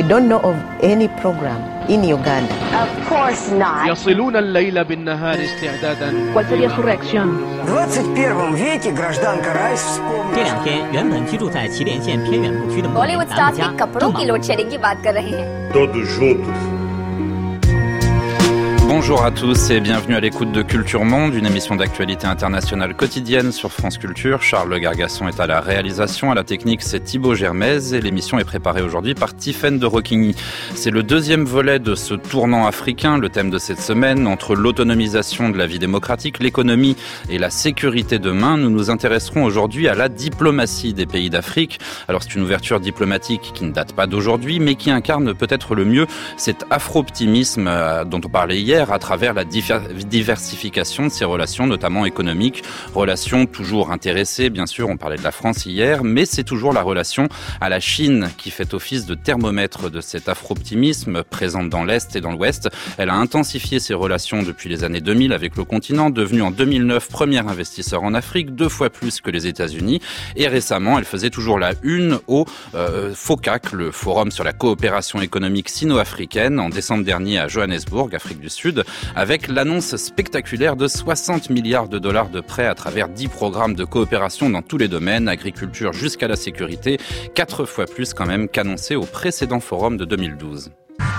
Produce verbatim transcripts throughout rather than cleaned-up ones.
don't know of any program in Uganda. Of course not. يصلون الليل بالنهار استعدادا. ¿Cuál sería su reacción? двадцать первом веке гражданка Райс вспомнила. 这两天原本居住在祁连县偏远牧区的牧民 Bollywood 南 stars 木 के 家 कपड़ों की load shedding की बात कर रहे हैं. Todos juntos. Bonjour à tous et bienvenue à l'écoute de Culture Monde, une émission d'actualité internationale quotidienne sur France Culture. Charles Gargasson est à la réalisation, à la technique c'est Thibaut Germez et l'émission est préparée aujourd'hui par Tiffaine de Roquigny. C'est le deuxième volet de ce tournant africain, le thème de cette semaine, entre l'autonomisation de la vie démocratique, l'économie et la sécurité demain. Nous nous intéresserons aujourd'hui à la diplomatie des pays d'Afrique. Alors c'est une ouverture diplomatique qui ne date pas d'aujourd'hui, mais qui incarne peut-être le mieux cet afro-optimisme dont on parlait hier, à travers la diversification de ces relations, notamment économiques, relations toujours intéressées, bien sûr, on parlait de la France hier, mais c'est toujours la relation à la Chine qui fait office de thermomètre de cet afro-optimisme présente dans l'Est et dans l'Ouest. Elle a intensifié ses relations depuis les années deux mille avec le continent, devenu en deux mille neuf premier investisseur en Afrique, deux fois plus que les États-Unis, et récemment, elle faisait toujours la une au euh, FOCAC, le Forum sur la coopération économique sino-africaine, en décembre dernier à Johannesburg, Afrique du Sud, avec l'annonce spectaculaire de soixante milliards de dollars de prêts à travers dix programmes de coopération dans tous les domaines, agriculture jusqu'à la sécurité, quatre fois plus quand même qu'annoncé au précédent forum de deux mille douze.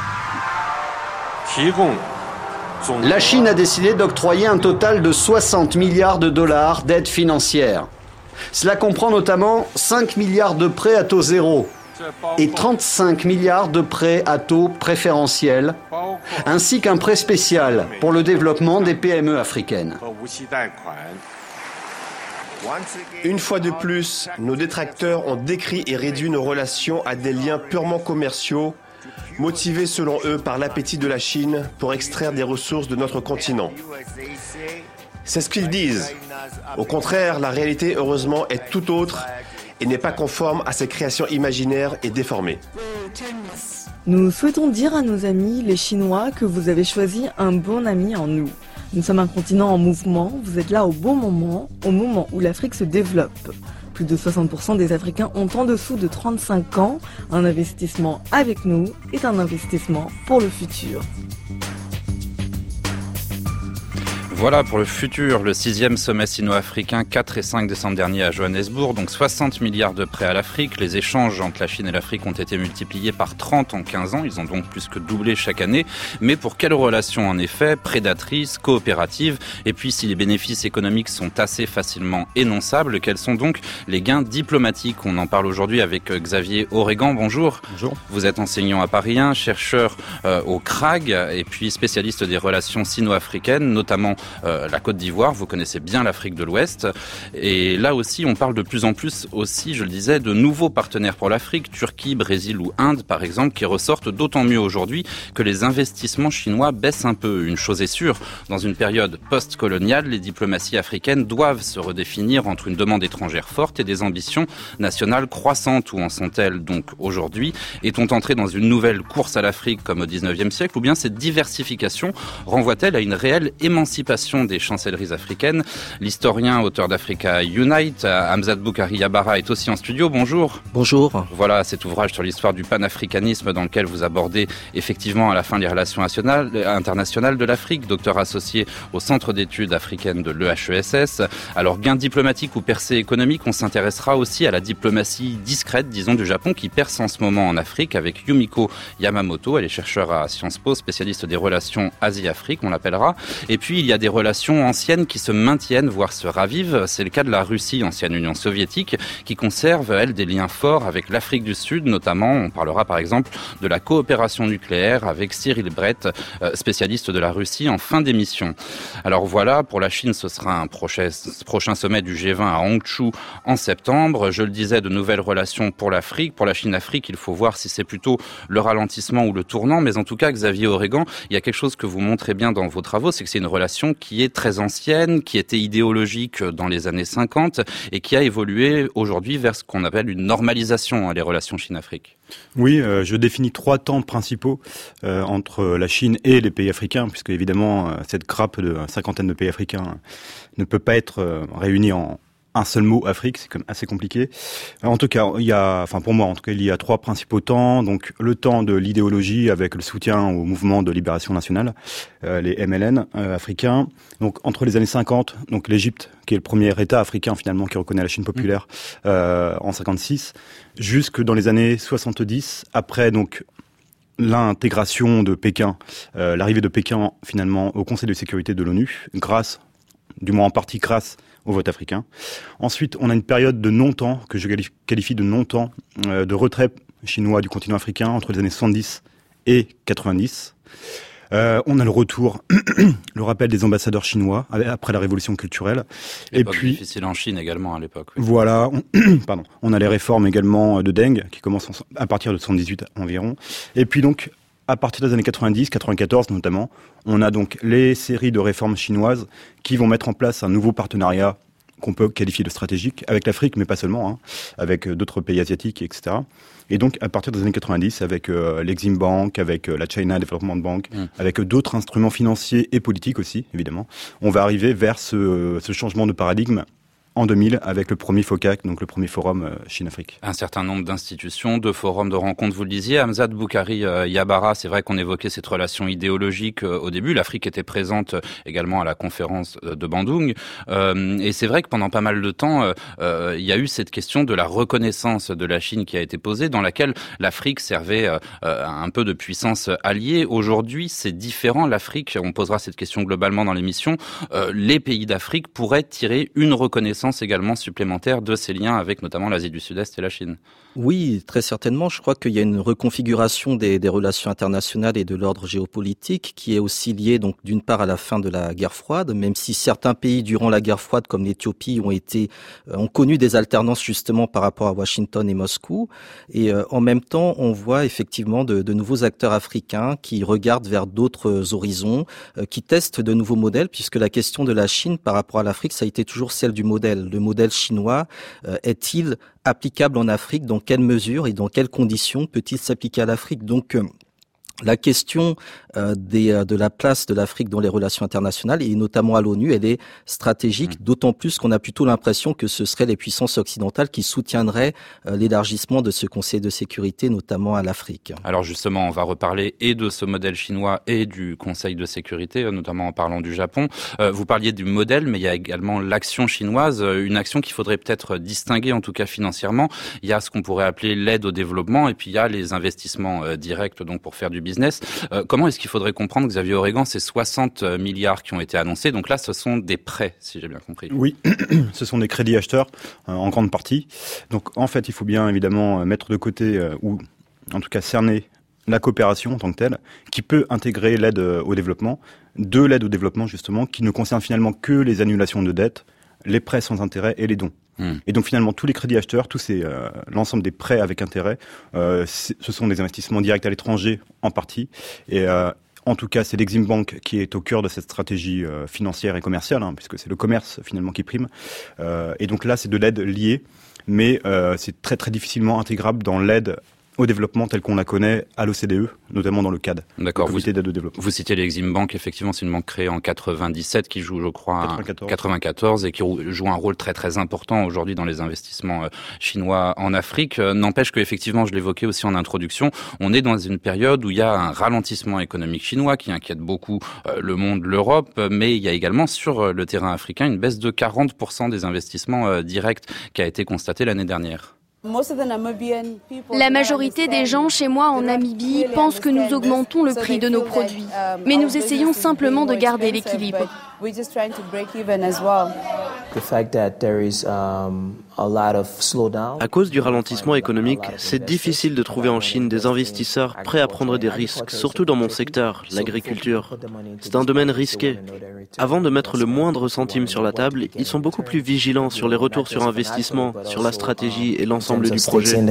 La Chine a décidé d'octroyer un total de soixante milliards de dollars d'aide financière. Cela comprend notamment cinq milliards de prêts à taux zéro et trente-cinq milliards de prêts à taux préférentiels, ainsi qu'un prêt spécial pour le développement des P M E africaines. Une fois de plus, nos détracteurs ont décrit et réduit nos relations à des liens purement commerciaux, motivés selon eux par l'appétit de la Chine pour extraire des ressources de notre continent. C'est ce qu'ils disent. Au contraire, la réalité, heureusement, est tout autre et n'est pas conforme à ces créations imaginaires et déformées. Nous souhaitons dire à nos amis, les Chinois, que vous avez choisi un bon ami en nous. Nous sommes un continent en mouvement, vous êtes là au bon moment, au moment où l'Afrique se développe. Plus de soixante pour cent des Africains ont en dessous de trente-cinq ans. Un investissement avec nous est un investissement pour le futur. Voilà pour le futur, le sixième sommet sino-africain, quatre et cinq décembre dernier à Johannesburg, donc soixante milliards de prêts à l'Afrique. Les échanges entre la Chine et l'Afrique ont été multipliés par trente en quinze ans, ils ont donc plus que doublé chaque année. Mais pour quelles relations en effet? Prédatrices, coopératives? Et puis si les bénéfices économiques sont assez facilement énonçables, quels sont donc les gains diplomatiques? On en parle aujourd'hui avec Xavier Oregan, bonjour. Bonjour. Vous êtes enseignant à Paris un, chercheur euh, au C R A G et puis spécialiste des relations sino-africaines, notamment Euh, la Côte d'Ivoire, vous connaissez bien l'Afrique de l'Ouest. Et là aussi, on parle de plus en plus aussi, je le disais, de nouveaux partenaires pour l'Afrique, Turquie, Brésil ou Inde par exemple, qui ressortent d'autant mieux aujourd'hui que les investissements chinois baissent un peu. Une chose est sûre, dans une période post-coloniale, les diplomaties africaines doivent se redéfinir entre une demande étrangère forte et des ambitions nationales croissantes. Où en sont-elles donc aujourd'hui? Est-on entré dans une nouvelle course à l'Afrique comme au dix-neuvième siècle, ou bien cette diversification renvoie-t-elle à une réelle émancipation des chancelleries africaines? L'historien, auteur d'Africa Unite, Hamzat Boukari Yabara, est aussi en studio. Bonjour. Bonjour. Voilà cet ouvrage sur l'histoire du panafricanisme dans lequel vous abordez effectivement à la fin les relations internationales de l'Afrique, docteur associé au Centre d'études africaines de l'E H E S S. Alors, gain diplomatique ou percée économique, on s'intéressera aussi à la diplomatie discrète, disons, du Japon qui perce en ce moment en Afrique avec Yumiko Yamamoto. Elle est chercheure à Sciences Po, spécialiste des relations Asie-Afrique, on l'appellera. Et puis, il y a des relations anciennes qui se maintiennent, voire se ravivent. C'est le cas de la Russie, ancienne Union soviétique, qui conserve, elle, des liens forts avec l'Afrique du Sud, notamment. On parlera par exemple de la coopération nucléaire avec Cyril Brett, spécialiste de la Russie, en fin d'émission. Alors voilà, pour la Chine, ce sera un prochain, prochain sommet du G vingt à Hangzhou en septembre. Je le disais, de nouvelles relations pour l'Afrique. Pour la Chine-Afrique, il faut voir si c'est plutôt le ralentissement ou le tournant. Mais en tout cas, Xavier Oregan, il y a quelque chose que vous montrez bien dans vos travaux, c'est que c'est une relation qui est très ancienne, qui était idéologique dans les années cinquante et qui a évolué aujourd'hui vers ce qu'on appelle une normalisation, hein, les relations Chine-Afrique. Oui, euh, je définis trois temps principaux euh, entre la Chine et les pays africains, puisque évidemment, euh, cette grappe de cinquantaine de pays africains ne peut pas être euh, réunie en un seul mot Afrique, c'est quand même assez compliqué. En tout cas, il y a, enfin pour moi, en tout cas, il y a trois principaux temps. Donc le temps de l'idéologie avec le soutien au mouvement de libération nationale, euh, les M L N euh, africains. Donc entre les années cinquante, donc l'Égypte, qui est le premier État africain finalement qui reconnaît la Chine populaire euh, en cinquante-six, jusque dans les années soixante-dix, après donc l'intégration de Pékin, euh, l'arrivée de Pékin finalement au Conseil de sécurité de l'ONU, grâce, du moins en partie grâce au vote africain. Ensuite, on a une période de non-temps, que je qualifie de non-temps, euh, de retrait chinois du continent africain entre les années soixante-dix et quatre-vingt-dix. Euh, on a le retour, le rappel des ambassadeurs chinois après la révolution culturelle. Et puis difficile en Chine également à l'époque. Oui. Voilà, on, pardon. On a les réformes également de Deng qui commencent à partir de soixante-dix-huit environ. Et puis donc à partir des années quatre-vingt-dix, quatre-vingt-quatorze notamment, on a donc les séries de réformes chinoises qui vont mettre en place un nouveau partenariat qu'on peut qualifier de stratégique avec l'Afrique, mais pas seulement, hein, avec d'autres pays asiatiques, et cetera. Et donc, à partir des années quatre-vingt-dix, avec euh, l'Exim Bank, avec euh, la China Development Bank, mmh. avec d'autres instruments financiers et politiques aussi, évidemment, on va arriver vers ce, ce changement de paradigme en deux mille avec le premier FOCAC, donc le premier forum euh, Chine-Afrique. Un certain nombre d'institutions, de forums, de rencontres, vous le disiez. Hamzat Boukari euh, Yabara, c'est vrai qu'on évoquait cette relation idéologique euh, au début. L'Afrique était présente euh, également à la conférence de Bandung. Euh, et c'est vrai que pendant pas mal de temps, euh, euh, il y a eu cette question de la reconnaissance de la Chine qui a été posée, dans laquelle l'Afrique servait euh, un peu de puissance alliée. Aujourd'hui, c'est différent. L'Afrique, on posera cette question globalement dans l'émission, euh, les pays d'Afrique pourraient tirer une reconnaissance également supplémentaire de ces liens avec notamment l'Asie du Sud-Est et la Chine. Oui, très certainement. Je crois qu'il y a une reconfiguration des, des relations internationales et de l'ordre géopolitique qui est aussi liée donc d'une part à la fin de la guerre froide, même si certains pays durant la guerre froide comme l'Éthiopie ont été euh, ont connu des alternances justement par rapport à Washington et Moscou. Et euh, en même temps, on voit effectivement de, de nouveaux acteurs africains qui regardent vers d'autres horizons, euh, qui testent de nouveaux modèles, puisque la question de la Chine par rapport à l'Afrique, ça a été toujours celle du modèle. Le modèle chinois euh, est-il applicable en Afrique? Dans quelle mesure et dans quelles conditions peut-il s'appliquer à l'Afrique? Donc, euh, la question euh, des, euh, de la place de l'Afrique dans les relations internationales et notamment à l'ONU, elle est stratégique, mmh. d'autant plus qu'on a plutôt l'impression que ce seraient les puissances occidentales qui soutiendraient euh, l'élargissement de ce Conseil de sécurité, notamment à l'Afrique. Alors justement, on va reparler et de ce modèle chinois et du Conseil de sécurité, notamment en parlant du Japon. Euh, vous parliez du modèle, mais il y a également l'action chinoise, une action qu'il faudrait peut-être distinguer, en tout cas financièrement. Il y a ce qu'on pourrait appeler l'aide au développement, et puis il y a les investissements euh, directs, donc pour faire du business. Euh, comment est-ce qu'il faudrait comprendre, Xavier Oregan, ces soixante milliards qui ont été annoncés? Donc là, ce sont des prêts, si j'ai bien compris. Oui, ce sont des crédits acheteurs, euh, en grande partie. Donc en fait, il faut bien évidemment mettre de côté, euh, ou en tout cas cerner, la coopération en tant que telle, qui peut intégrer l'aide au développement, de l'aide au développement justement, qui ne concerne finalement que les annulations de dettes, les prêts sans intérêt et les dons. Et donc finalement tous les crédits acheteurs, tous ces euh, l'ensemble des prêts avec intérêt, euh, ce sont des investissements directs à l'étranger en partie. Et euh, en tout cas, c'est l'Exim Bank qui est au cœur de cette stratégie euh, financière et commerciale, hein, puisque c'est le commerce finalement qui prime. Euh, et donc là, c'est de l'aide liée, mais euh, c'est très très difficilement intégrable dans l'aide au développement tel qu'on la connaît à l'O C D E, notamment dans le C A D. D'accord. Vous, vous citiez l'Exim Bank, effectivement, c'est une banque créée en quatre-vingt-dix-sept qui joue, je crois, quatre-vingt-quatorze. quatre-vingt-quatorze et qui joue un rôle très très important aujourd'hui dans les investissements chinois en Afrique. N'empêche que, effectivement, je l'évoquais aussi en introduction, on est dans une période où il y a un ralentissement économique chinois qui inquiète beaucoup le monde, l'Europe, mais il y a également sur le terrain africain une baisse de quarante pour cent des investissements directs qui a été constatée l'année dernière. La majorité des gens chez moi en Namibie pensent que nous augmentons le prix de nos produits, mais nous essayons simplement de garder l'équilibre. À cause du ralentissement économique, c'est difficile de trouver en Chine des investisseurs prêts à prendre des risques, surtout dans mon secteur, l'agriculture. C'est un domaine risqué. Avant de mettre le moindre centime sur la table, ils sont beaucoup plus vigilants sur les retours sur investissement, sur la stratégie et l'ensemble du projet.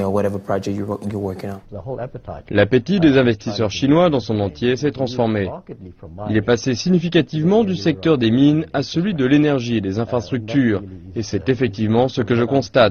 L'appétit des investisseurs chinois dans son entier s'est transformé. Il est passé significativement du secteur des mines à celui de l'énergie et des infrastructures, et c'est effectivement ce que je constate.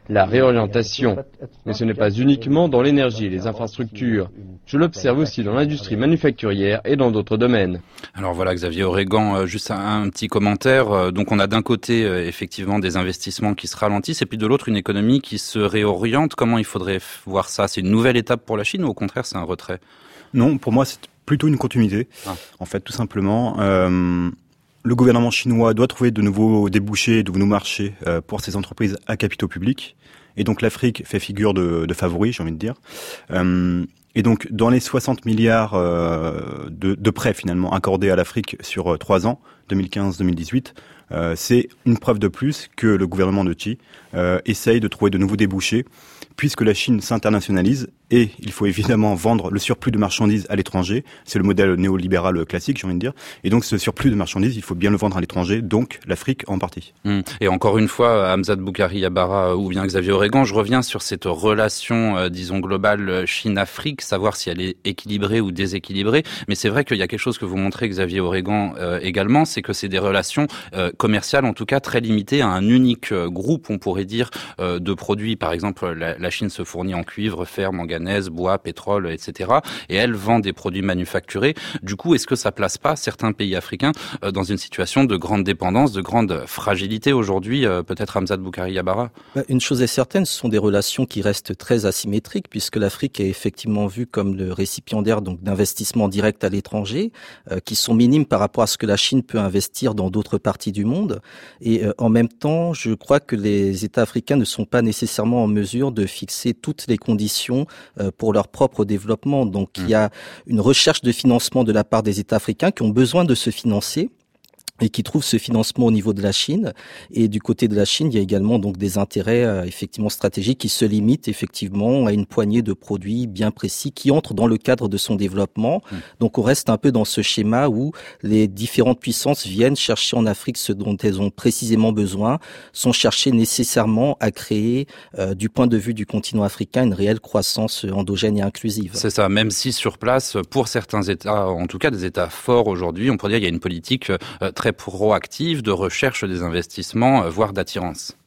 la réorientation. Mais ce n'est pas uniquement dans l'énergie et les infrastructures. Je l'observe aussi dans l'industrie manufacturière et dans d'autres domaines. Alors voilà, Xavier Oregan, juste un, un petit commentaire. Donc on a d'un côté effectivement des investissements qui se ralentissent et puis de l'autre une économie qui se réoriente. Comment il faudrait voir ça? C'est une nouvelle étape pour la Chine ou au contraire c'est un retrait? Non, pour moi c'est plutôt une continuité. Ah. En fait, tout simplement... Euh... Le gouvernement chinois doit trouver de nouveaux débouchés, de nouveaux marchés euh, pour ses entreprises à capitaux publics. Et donc l'Afrique fait figure de, de favori, j'ai envie de dire. Euh, et donc dans les soixante milliards euh, de, de prêts finalement accordés à l'Afrique sur trois ans, deux mille quinze deux mille dix-huit, euh, c'est une preuve de plus que le gouvernement de Xi euh, essaye de trouver de nouveaux débouchés, puisque la Chine s'internationalise et il faut évidemment vendre le surplus de marchandises à l'étranger. C'est le modèle néolibéral classique, j'ai envie de dire. Et donc ce surplus de marchandises, il faut bien le vendre à l'étranger, donc l'Afrique en partie. Mmh. Et encore une fois, Hamzat Boukari Yabara ou bien Xavier Oregan, je reviens sur cette relation, euh, disons, globale Chine-Afrique, savoir si elle est équilibrée ou déséquilibrée. Mais c'est vrai qu'il y a quelque chose que vous montrez, Xavier Oregan, euh, également, c'est que c'est des relations euh, commerciales, en tout cas très limitées à un unique euh, groupe, on pourrait dire, euh, de produits. Par exemple, la, la Chine se fournit en cuivre, fer, manganèse, bois, pétrole, et cetera. Et elle vend des produits manufacturés. Du coup, est-ce que ça place pas certains pays africains euh, dans une situation de grande dépendance, de grande fragilité aujourd'hui, euh, peut-être Hamzat Boukari Yabara? Une chose est certaine, ce sont des relations qui restent très asymétriques, puisque l'Afrique est effectivement vue comme le récipiendaire donc d'investissements directs à l'étranger, euh, qui sont minimes par rapport à ce que la Chine peut investir dans d'autres parties du monde. Et euh, en même temps, je crois que les États africains ne sont pas nécessairement en mesure de fixer toutes les conditions euh, pour leur propre développement. Donc mmh. il y a une recherche de financement de la part des États africains qui ont besoin de se financer et qui trouvent ce financement au niveau de la Chine. Et du côté de la Chine, il y a également donc des intérêts euh, effectivement stratégiques qui se limitent effectivement à une poignée de produits bien précis qui entrent dans le cadre de son développement. Mmh. Donc on reste un peu dans ce schéma où les différentes puissances viennent chercher en Afrique ce dont elles ont précisément besoin, sont cherchées nécessairement à créer euh, du point de vue du continent africain une réelle croissance endogène et inclusive. C'est ça, même si sur place, pour certains États, en tout cas des États forts aujourd'hui, on pourrait dire qu'il y a une politique euh, très proactive de recherche des investissements, voire d'attirance.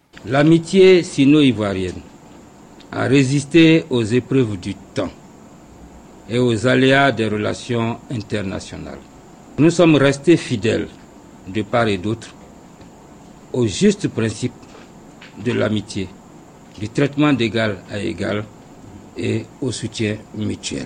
L'amitié sino-ivoirienne a résisté aux épreuves du temps et aux aléas des relations internationales. Nous sommes restés fidèles, de part et d'autre, au juste principe de l'amitié, du traitement d'égal à égal et au soutien mutuel.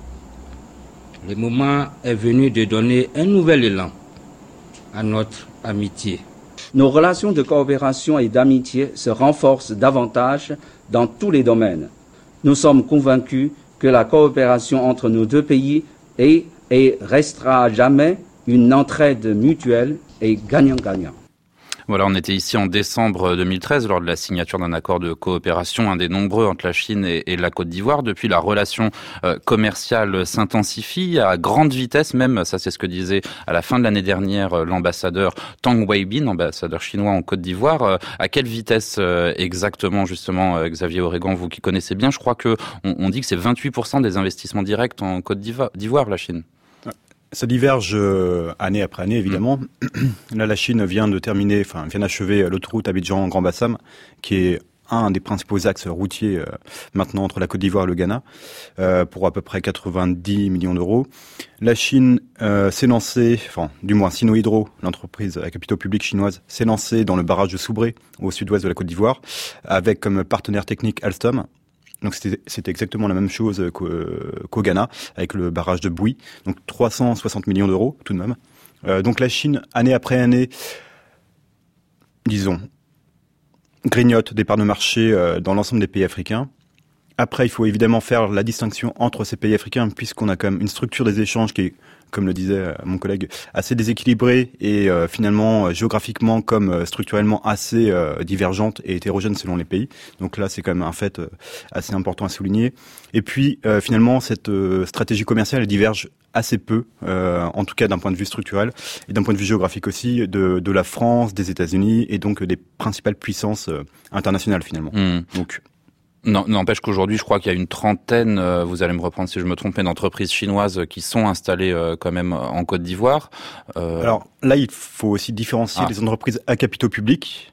Le moment est venu de donner un nouvel élan à notre amitié. Nos relations de coopération et d'amitié se renforcent davantage dans tous les domaines. Nous sommes convaincus que la coopération entre nos deux pays est et restera à jamais une entraide mutuelle et gagnant-gagnant. Voilà, on était ici en décembre deux mille treize lors de la signature d'un accord de coopération, un des nombreux entre la Chine et, et la Côte d'Ivoire. Depuis, la relation euh, commerciale s'intensifie à grande vitesse même. Ça, c'est ce que disait à la fin de l'année dernière l'ambassadeur Tang Weibin, ambassadeur chinois en Côte d'Ivoire. Euh, à quelle vitesse euh, exactement, justement, euh, Xavier Oregan, vous qui connaissez bien, je crois que on, on dit que c'est vingt-huit pour cent des investissements directs en Côte d'Ivoire, la Chine. Ça diverge euh, année après année, évidemment. Mmh. Là, la Chine vient de terminer, enfin, vient d'achever l'autoroute Abidjan-Grand Bassam, qui est un des principaux axes routiers euh, maintenant entre la Côte d'Ivoire et le Ghana, euh, pour à peu près quatre-vingt-dix millions d'euros. La Chine euh, s'est lancée, enfin, du moins Sinohydro, l'entreprise à capitaux publics chinoise, s'est lancée dans le barrage de Soubré, au sud-ouest de la Côte d'Ivoire, avec comme partenaire technique Alstom. Donc c'était, c'était exactement la même chose qu'au, qu'au Ghana, avec le barrage de Bouy. Donc trois cent soixante millions d'euros, tout de même. Euh, donc la Chine, année après année, disons, grignote des parts de marché euh, dans l'ensemble des pays africains. Après, il faut évidemment faire la distinction entre ces pays africains, puisqu'on a quand même une structure des échanges qui est, comme le disait mon collègue, assez déséquilibrée et euh, finalement géographiquement comme euh, structurellement assez euh, divergente et hétérogène selon les pays. Donc là, c'est quand même un fait euh, assez important à souligner. Et puis, euh, finalement, cette euh, stratégie commerciale elle diverge assez peu, euh, en tout cas d'un point de vue structurel et d'un point de vue géographique aussi, de, de la France, des États-Unis et donc des principales puissances euh, internationales finalement. Mmh. Donc Non, n'empêche qu'aujourd'hui, je crois qu'il y a une trentaine, euh, vous allez me reprendre si je me trompe, d'entreprises chinoises qui sont installées euh, quand même en Côte d'Ivoire. Euh... Alors là, il faut aussi différencier ah. les entreprises à capitaux publics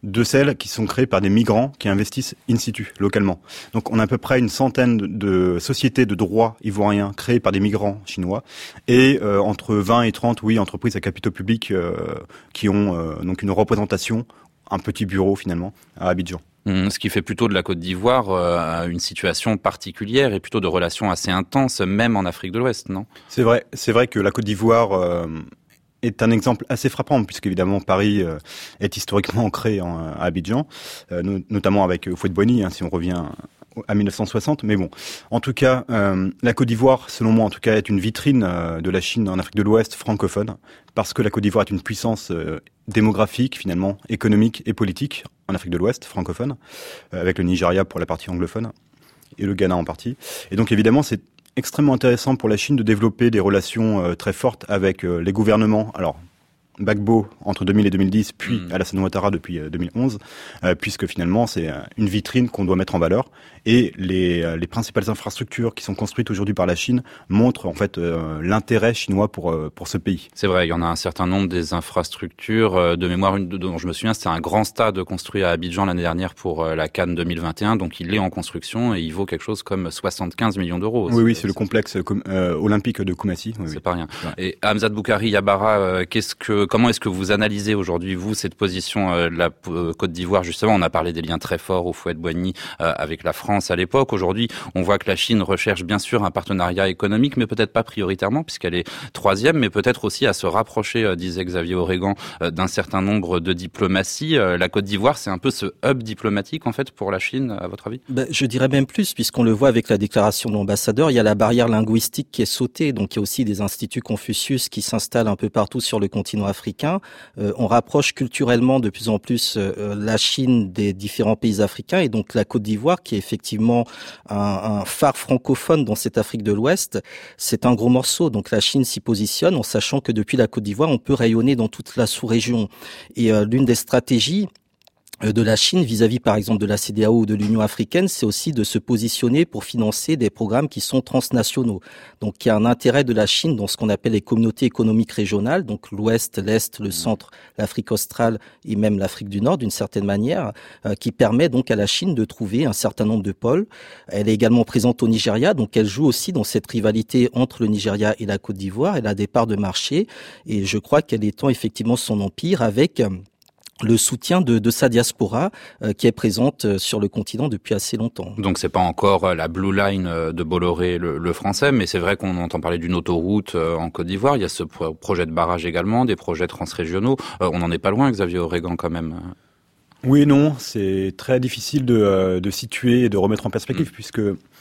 de celles qui sont créées par des migrants qui investissent in situ, localement. Donc on a à peu près une centaine de sociétés de droit ivoiriens créées par des migrants chinois et euh, entre vingt et trente, oui, entreprises à capitaux publics euh, qui ont euh, donc une représentation, un petit bureau finalement, à Abidjan. Ce qui fait plutôt de la Côte d'Ivoire euh, une situation particulière et plutôt de relations assez intenses, même en Afrique de l'Ouest, non ? C'est vrai, c'est vrai que la Côte d'Ivoire euh, est un exemple assez frappant, puisqu'évidemment Paris euh, est historiquement ancré en, à Abidjan, euh, no- notamment avec Houphouët-Boigny, hein, si on revient à mille neuf cent soixante. Mais bon, en tout cas, euh, la Côte d'Ivoire, selon moi en tout cas, est une vitrine euh, de la Chine en Afrique de l'Ouest francophone, parce que la Côte d'Ivoire est une puissance euh, démographique, finalement, économique et politique en Afrique de l'Ouest francophone, euh, avec le Nigeria pour la partie anglophone, et le Ghana en partie. Et donc évidemment, c'est extrêmement intéressant pour la Chine de développer des relations euh, très fortes avec euh, les gouvernements. Alors, Gbagbo entre deux mille et deux mille dix, puis mmh. Alassane Ouattara depuis euh, deux mille onze, euh, puisque finalement c'est euh, une vitrine qu'on doit mettre en valeur. Et les, euh, les principales infrastructures qui sont construites aujourd'hui par la Chine montrent en fait euh, l'intérêt chinois pour euh, pour ce pays. C'est vrai, il y en a un certain nombre des infrastructures. Euh, de mémoire, une dont je me souviens, c'était un grand stade construit à Abidjan l'année dernière pour euh, la CAN deux mille vingt et un, donc il est en construction et il vaut quelque chose comme soixante-quinze millions d'euros. Oui, oui, c'est, c'est le complexe euh, olympique de Koumassi. Oui, c'est oui. pas rien. Ouais. Et Hamzat Boukari Yabara, euh, qu'est-ce que comment est-ce que vous analysez aujourd'hui, vous, cette position euh, de la euh, Côte d'Ivoire? Justement, on a parlé des liens très forts au Houphouët-Boigny euh, avec la France à l'époque. Aujourd'hui, on voit que la Chine recherche bien sûr un partenariat économique, mais peut-être pas prioritairement, puisqu'elle est troisième, mais peut-être aussi à se rapprocher, euh, disait Xavier Oregan, euh, d'un certain nombre de diplomaties. Euh, la Côte d'Ivoire, c'est un peu ce hub diplomatique, en fait, pour la Chine, à votre avis? Ben, je dirais même plus, puisqu'on le voit avec la déclaration de l'ambassadeur, il y a la barrière linguistique qui est sautée, donc il y a aussi des instituts Confucius qui s'installent un peu partout sur le continent africain. Euh, on rapproche culturellement de plus en plus euh, la Chine des différents pays africains, et donc la Côte d'Ivoire, qui est effectivement un, un phare francophone dans cette Afrique de l'Ouest, c'est un gros morceau. Donc la Chine s'y positionne en sachant que depuis la Côte d'Ivoire, on peut rayonner dans toute la sous-région. Et euh, l'une des stratégies de la Chine vis-à-vis par exemple de la C E D E A O ou de l'Union africaine, c'est aussi de se positionner pour financer des programmes qui sont transnationaux. Donc il y a un intérêt de la Chine dans ce qu'on appelle les communautés économiques régionales, donc l'Ouest, l'Est, le Centre, l'Afrique australe et même l'Afrique du Nord d'une certaine manière, euh, qui permet donc à la Chine de trouver un certain nombre de pôles. Elle est également présente au Nigeria, donc elle joue aussi dans cette rivalité entre le Nigeria et la Côte d'Ivoire. Elle a des parts de marché et je crois qu'elle étend effectivement son empire avec le soutien de, de sa diaspora euh, qui est présente euh, sur le continent depuis assez longtemps. Donc c'est pas encore euh, la Blue Line euh, de Bolloré, le, le français, mais c'est vrai qu'on entend parler d'une autoroute euh, en Côte d'Ivoire. Il y a ce pro- projet de barrage également, des projets transrégionaux. Euh, on n'en est pas loin, Xavier Oregan, quand même. Oui et non, c'est très difficile de, euh, de situer et de remettre en perspective, mmh. puisque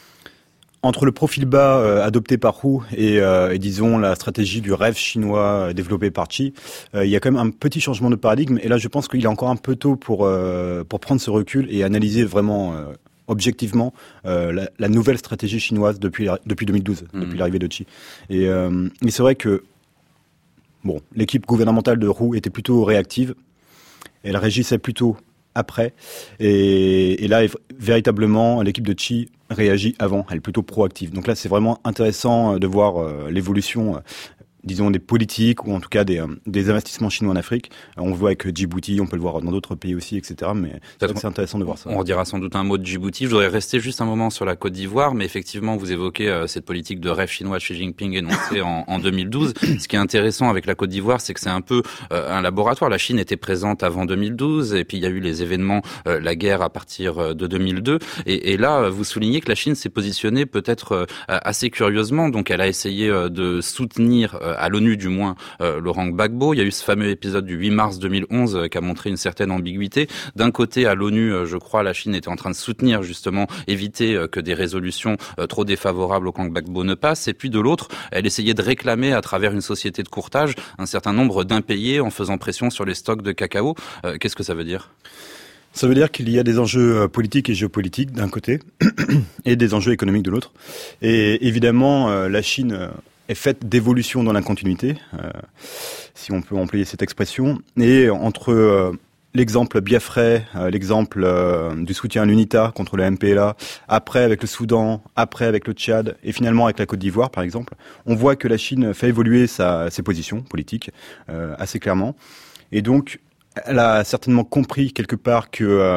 entre le profil bas euh, adopté par Hu et, euh, et disons la stratégie du rêve chinois euh, développé par Xi, euh, il y a quand même un petit changement de paradigme. Et là, je pense qu'il est encore un peu tôt pour euh, pour prendre ce recul et analyser vraiment euh, objectivement euh, la, la nouvelle stratégie chinoise depuis depuis deux mille douze, mmh. depuis l'arrivée de Xi. Et, euh, et c'est vrai que bon, l'équipe gouvernementale de Hu était plutôt réactive. Elle régissait plutôt après. Et, et là, véritablement, l'équipe de Xi réagit avant. Elle est plutôt proactive. Donc là, c'est vraiment intéressant de voir euh, l'évolution, euh, disons, des politiques ou en tout cas des, euh, des investissements chinois en Afrique. On le voit avec Djibouti, on peut le voir dans d'autres pays aussi, et cetera. Mais c'est, vrai que c'est intéressant de voir ça. On redira sans doute un mot de Djibouti. Je voudrais rester juste un moment sur la Côte d'Ivoire, mais effectivement, vous évoquez euh, cette politique de rêve chinois de Xi Jinping énoncée en, en deux mille douze. Ce qui est intéressant avec la Côte d'Ivoire, c'est que c'est un peu euh, un laboratoire. La Chine était présente avant deux mille douze, et puis il y a eu les événements, euh, la guerre à partir de deux mille deux. Et, et là, vous soulignez que la Chine s'est positionnée peut-être euh, assez curieusement. Donc, elle a essayé euh, de soutenir, euh, à l'ONU du moins, Euh, Laurent Gbagbo. Il y a eu ce fameux épisode du huit mars deux mille onze euh, qui a montré une certaine ambiguïté. D'un côté, à l'ONU, euh, je crois, la Chine était en train de soutenir justement, éviter euh, que des résolutions euh, trop défavorables au camp Gbagbo ne passent. Et puis de l'autre, elle essayait de réclamer à travers une société de courtage un certain nombre d'impayés en faisant pression sur les stocks de cacao. Euh, qu'est-ce que ça veut dire ? Ça veut dire qu'il y a des enjeux politiques et géopolitiques d'un côté et des enjeux économiques de l'autre. Et évidemment, euh, la Chine euh, est faite d'évolution dans la continuité, euh, si on peut employer cette expression. Et entre euh, l'exemple biafrais, euh, l'exemple euh, du soutien à l'UNITA contre le M P L A, après avec le Soudan, après avec le Tchad, et finalement avec la Côte d'Ivoire, par exemple, on voit que la Chine fait évoluer sa, ses positions politiques euh, assez clairement. Et donc, Elle a certainement compris quelque part que, euh,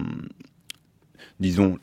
disons,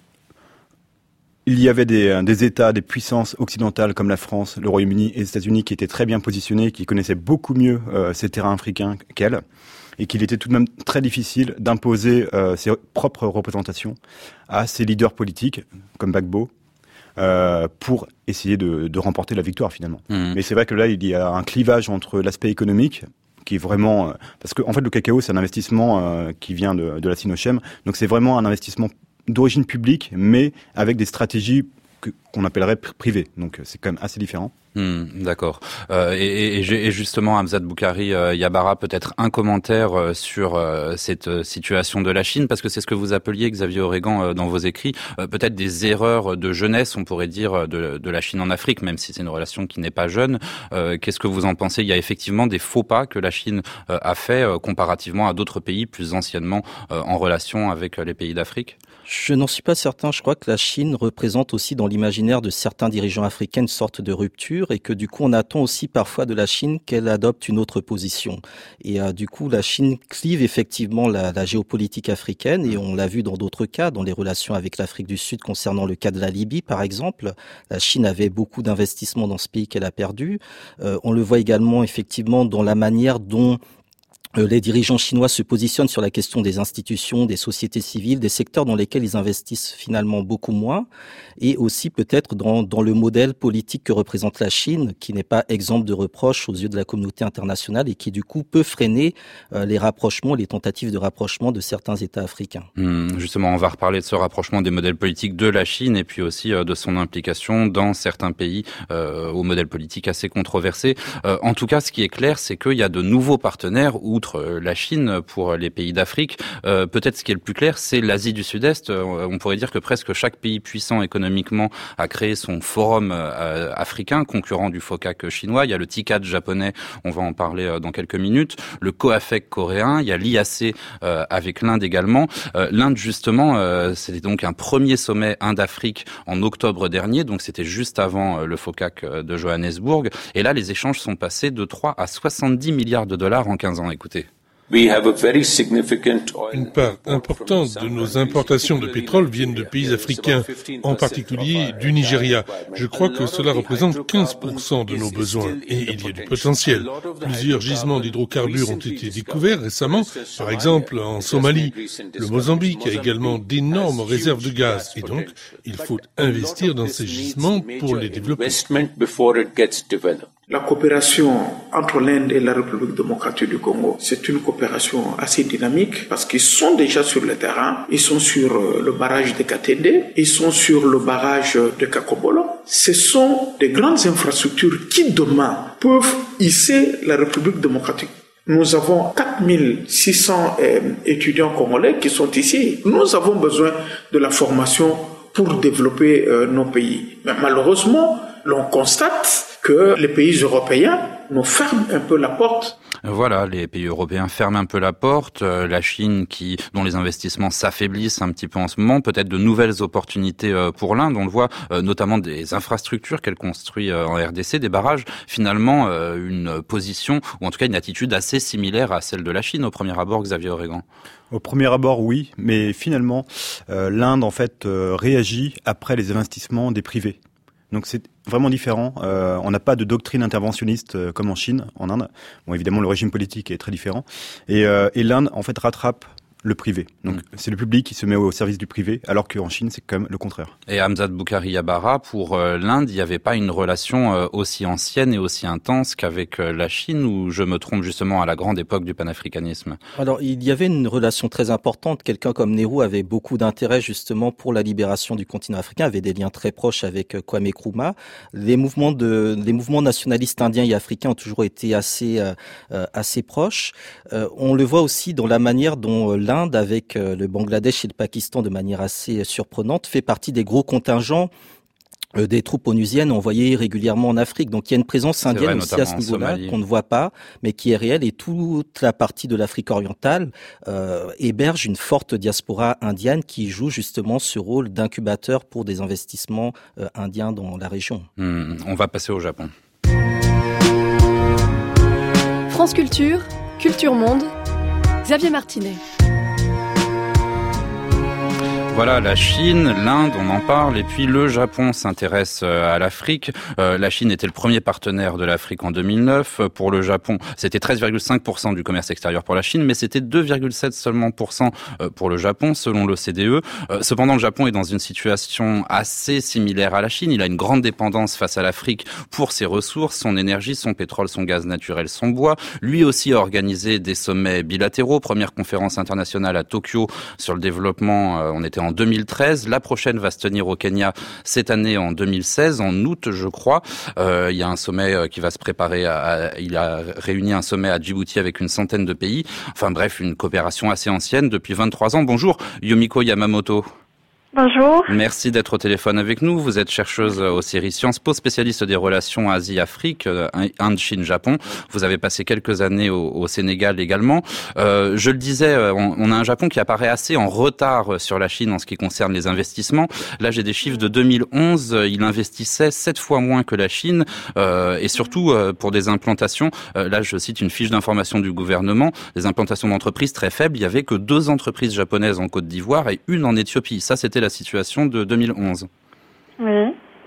il y avait des, des États, des puissances occidentales comme la France, le Royaume-Uni et les États-Unis qui étaient très bien positionnés, qui connaissaient beaucoup mieux euh, ces terrains africains qu'elle, et qu'il était tout de même très difficile d'imposer euh, ses propres représentations à ces leaders politiques comme Gbagbo euh, pour essayer de, de remporter la victoire finalement. Mmh. Mais c'est vrai que là, il y a un clivage entre l'aspect économique, qui est vraiment... Parce que en fait, le cacao, c'est un investissement euh, qui vient de, de la Sinochem, donc c'est vraiment un investissement d'origine publique, mais avec des stratégies que, qu'on appellerait privées. Donc c'est quand même assez différent. Mmh, d'accord. Euh, et, et, et justement, Hamzat Boukari euh, Yabara, peut-être un commentaire euh, sur euh, cette euh, situation de la Chine, parce que c'est ce que vous appeliez, Xavier Oregan, euh, dans vos écrits, euh, peut-être des erreurs de jeunesse, on pourrait dire, de, de la Chine en Afrique, même si c'est une relation qui n'est pas jeune. Euh, qu'est-ce que vous en pensez ? Il y a effectivement des faux pas que la Chine euh, a fait euh, comparativement à d'autres pays plus anciennement euh, en relation avec euh, les pays d'Afrique ? Je n'en suis pas certain. Je crois que la Chine représente aussi dans l'imaginaire de certains dirigeants africains une sorte de rupture et que du coup on attend aussi parfois de la Chine qu'elle adopte une autre position. Et euh, du coup la Chine clive effectivement la, la géopolitique africaine et on l'a vu dans d'autres cas, dans les relations avec l'Afrique du Sud concernant le cas de la Libye par exemple. La Chine avait beaucoup d'investissements dans ce pays qu'elle a perdu. Euh, on le voit également effectivement dans la manière dont les dirigeants chinois se positionnent sur la question des institutions, des sociétés civiles, des secteurs dans lesquels ils investissent finalement beaucoup moins, et aussi peut-être dans, dans le modèle politique que représente la Chine, qui n'est pas exempt de reproches aux yeux de la communauté internationale et qui du coup peut freiner euh, les rapprochements, les tentatives de rapprochement de certains États africains. Mmh, justement, on va reparler de ce rapprochement des modèles politiques de la Chine et puis aussi euh, de son implication dans certains pays euh, aux modèles politiques assez controversés. Euh, en tout cas, ce qui est clair, c'est qu'il y a de nouveaux partenaires où la Chine pour les pays d'Afrique. Euh, peut-être ce qui est le plus clair, c'est l'Asie du Sud-Est. Euh, on pourrait dire que presque chaque pays puissant économiquement a créé son forum euh, africain, concurrent du FOCAC chinois. Il y a le TICAD japonais, on va en parler euh, dans quelques minutes. Le COAFEC coréen, il y a l'I A C euh, avec l'Inde également. Euh, L'Inde, justement, euh, c'était donc un premier sommet Inde-Afrique en octobre dernier, donc c'était juste avant euh, le FOCAC de Johannesburg. Et là, les échanges sont passés de trois à soixante-dix milliards de dollars en quinze ans. Écoutez. Une part importante de nos importations de pétrole viennent de pays africains, en particulier du Nigeria. Je crois que cela représente quinze pour cent de nos besoins et il y a du potentiel. Plusieurs gisements d'hydrocarbures ont été découverts récemment, par exemple en Somalie. Le Mozambique a également d'énormes réserves de gaz et donc il faut investir dans ces gisements pour les développer. La coopération entre l'Inde et la République démocratique du Congo, c'est une coopération assez dynamique parce qu'ils sont déjà sur le terrain, ils sont sur le barrage de Katende, ils sont sur le barrage de Kakobolo. Ce sont des grandes infrastructures qui demain peuvent hisser la République démocratique. Nous avons quatre mille six cents euh, étudiants congolais qui sont ici. Nous avons besoin de la formation pour développer euh, nos pays. Mais malheureusement, l'on constate que les pays européens nous ferment un peu la porte. Voilà, les pays européens ferment un peu la porte. Euh, la Chine, qui, dont les investissements s'affaiblissent un petit peu en ce moment, peut-être de nouvelles opportunités euh, pour l'Inde. On le voit, euh, notamment des infrastructures qu'elle construit euh, en R D C, des barrages. Finalement, euh, une position, ou en tout cas une attitude assez similaire à celle de la Chine au premier abord, Xavier Oregan. Au premier abord, oui, mais finalement, euh, l'Inde en fait euh, réagit après les investissements des privés. Donc c'est vraiment différent. Euh, on n'a pas de doctrine interventionniste euh, comme en Chine, en Inde. Bon, évidemment, le régime politique est très différent. Et, euh, et l'Inde, en fait, rattrape le privé. Donc, mmh. c'est le public qui se met au service du privé, alors qu'en Chine, c'est quand même le contraire. Et Hamzat Boukari Yabara, pour euh, l'Inde, il n'y avait pas une relation euh, aussi ancienne et aussi intense qu'avec euh, la Chine, ou je me trompe justement à la grande époque du panafricanisme? Alors, il y avait une relation très importante. Quelqu'un comme Nehru avait beaucoup d'intérêt justement pour la libération du continent africain, avait des liens très proches avec euh, Kwame Nkrumah. Les mouvements de, les mouvements nationalistes indiens et africains ont toujours été assez, euh, assez proches. Euh, on le voit aussi dans la manière dont euh, l'Inde, avec le Bangladesh et le Pakistan de manière assez surprenante, fait partie des gros contingents des troupes onusiennes envoyées régulièrement en Afrique. Donc il y a une présence indienne vrai, aussi à ce niveau-là qu'on ne voit pas, mais qui est réelle. Et toute la partie de l'Afrique orientale euh, héberge une forte diaspora indienne qui joue justement ce rôle d'incubateur pour des investissements euh, indiens dans la région. Mmh, on va passer au Japon. France Culture, Culture Monde, Xavier Martinet. Voilà, la Chine, l'Inde, on en parle, et puis le Japon s'intéresse à l'Afrique. Euh, la Chine était le premier partenaire de l'Afrique en deux mille neuf. Pour le Japon, c'était treize virgule cinq pour cent du commerce extérieur pour la Chine, mais c'était deux virgule sept seulement pour cent pour le Japon, selon l'O C D E. Euh, cependant, le Japon est dans une situation assez similaire à la Chine. Il a une grande dépendance face à l'Afrique pour ses ressources, son énergie, son pétrole, son gaz naturel, son bois. Lui aussi a organisé des sommets bilatéraux. Première conférence internationale à Tokyo sur le développement, euh, on était en deux mille treize. La prochaine va se tenir au Kenya cette année en deux mille seize, en août, je crois. Euh, il y a un sommet qui va se préparer. À, à, il a réuni un sommet à Djibouti avec une centaine de pays. Enfin bref, une coopération assez ancienne depuis vingt-trois ans. Bonjour, Yumiko Yamamoto. Bonjour. Merci d'être au téléphone avec nous. Vous êtes chercheuse aux séries Sciences Po, spécialiste des relations Asie-Afrique, Inde, Chine, Japon. Vous avez passé quelques années au, au Sénégal également. Euh, je le disais, on, on a un Japon qui apparaît assez en retard sur la Chine en ce qui concerne les investissements. Là, j'ai des chiffres de deux mille onze. Il investissait sept fois moins que la Chine euh, et surtout euh, pour des implantations. Euh, là, je cite une fiche d'information du gouvernement. Des implantations d'entreprises très faibles. Il y avait que deux entreprises japonaises en Côte d'Ivoire et une en Éthiopie. Ça, c'était la situation de deux mille onze. Oui.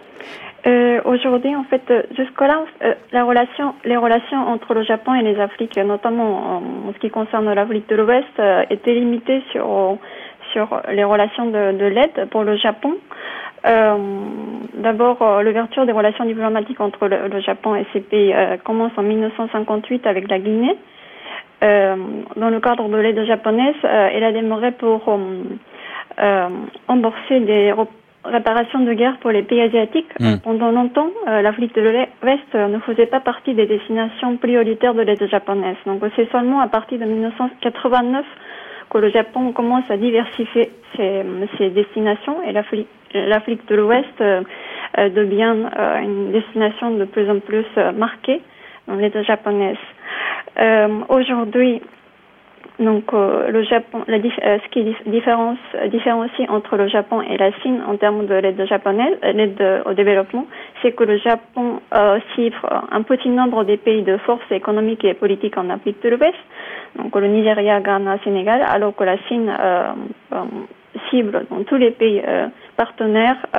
Euh, aujourd'hui, en fait, jusque-là, euh, la relation, les relations entre le Japon et les Afriques, notamment en, en ce qui concerne l'Afrique de l'Ouest, euh, étaient limitées sur sur les relations de, de l'aide pour le Japon. Euh, d'abord, euh, l'ouverture des relations diplomatiques entre le, le Japon et ces pays euh, commence en mille neuf cent cinquante-huit avec la Guinée. Euh, dans le cadre de l'aide japonaise, euh, elle a démarré pour euh, Euh, embourser des réparations de guerre pour les pays asiatiques. Mmh. Pendant longtemps, euh, l'Afrique de l'Ouest euh, ne faisait pas partie des destinations prioritaires de l'aide japonaise. Donc c'est seulement à partir de mille neuf cent quatre-vingt-neuf que le Japon commence à diversifier ses, ses destinations et l'Afrique, l'Afrique de l'Ouest euh, euh, devient euh, une destination de plus en plus euh, marquée dans l'aide japonaise. Euh, aujourd'hui, Donc euh, le Japon, la, euh, ce qui différence, différencie entre le Japon et la Chine en termes de l'aide japonaise, l'aide au développement, c'est que le Japon euh, cible un petit nombre des pays de force économique et politique en Afrique de l'Ouest, donc le Nigeria, Ghana, Sénégal, alors que la Chine euh, euh, cible dans tous les pays euh, partenaires euh,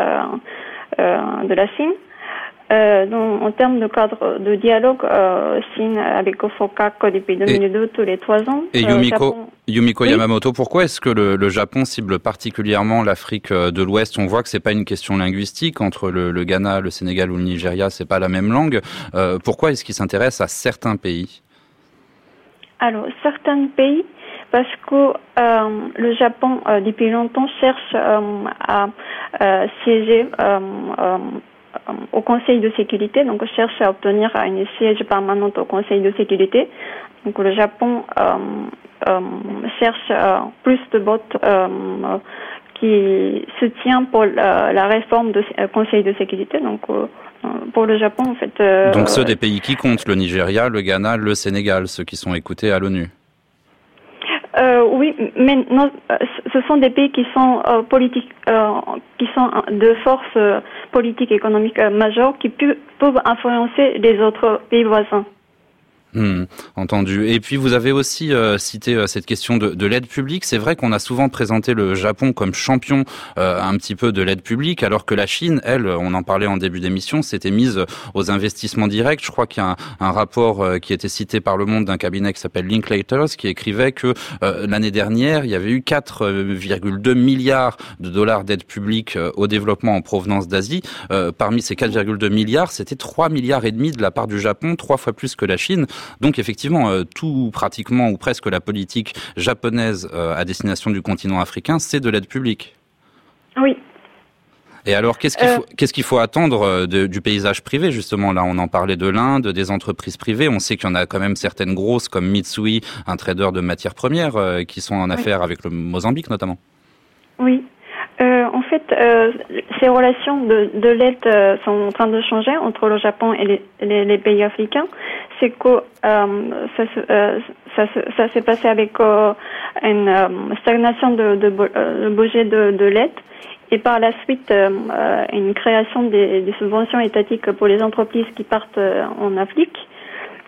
euh, de la Chine. Euh, donc, en termes de cadre de dialogue, euh, Chine avec FOCAC depuis deux mille deux, et, tous les trois ans. Et Yumiko, euh, Japon... Yumiko oui. Yamamoto, pourquoi est-ce que le, le Japon cible particulièrement l'Afrique de l'Ouest? On voit que c'est pas une question linguistique entre le, le Ghana, le Sénégal ou le Nigeria, c'est pas la même langue. Euh, pourquoi est-ce qu'il s'intéresse à certains pays? Alors, certains pays, parce que euh, le Japon, euh, depuis longtemps, cherche euh, à euh, siéger euh, euh, au Conseil de sécurité, donc cherche à obtenir un siège permanent au Conseil de sécurité. Donc le Japon euh, euh, cherche euh, plus de votes euh, qui soutiennent pour la, la réforme du euh, Conseil de sécurité. Donc euh, pour le Japon, en fait. Euh, donc ceux des pays qui comptent, le Nigeria, le Ghana, le Sénégal, ceux qui sont écoutés à l'ONU. Euh, oui, mais non, ce sont des pays qui sont euh, politiques, euh, qui sont de force euh, politique et économique euh, majeure, qui pu, peuvent influencer les autres pays voisins. Mmh, entendu. Et puis vous avez aussi euh, cité euh, cette question de, de l'aide publique. C'est vrai qu'on a souvent présenté le Japon comme champion euh, un petit peu de l'aide publique, alors que la Chine, elle, on en parlait en début d'émission, s'était mise aux investissements directs. Je crois qu'il y a un, un rapport euh, qui était cité par Le Monde d'un cabinet qui s'appelle Linklaters, qui écrivait que euh, l'année dernière, il y avait eu quatre virgule deux milliards de dollars d'aide publique euh, au développement en provenance d'Asie. Euh, parmi ces quatre virgule deux milliards, c'était trois milliards et demi de la part du Japon, trois fois plus que la Chine. Donc effectivement, euh, tout pratiquement ou presque la politique japonaise euh, à destination du continent africain, c'est de l'aide publique. Oui. Et alors, qu'est-ce qu'il euh... faut, qu'est-ce qu'il faut attendre de, du paysage privé, justement? Là, on en parlait de l'Inde, des entreprises privées. On sait qu'il y en a quand même certaines grosses, comme Mitsui, un trader de matières premières, euh, qui sont en affaires oui. avec le Mozambique, notamment. Oui. Euh, en fait, euh, ces relations de, de l'aide euh, sont en train de changer entre le Japon et les, les, les pays africains. C'est que euh, ça, euh, ça, ça s'est passé avec euh, une euh, stagnation de, de, de budget de, de l'aide et par la suite euh, une création des, des subventions étatiques pour les entreprises qui partent euh, en Afrique.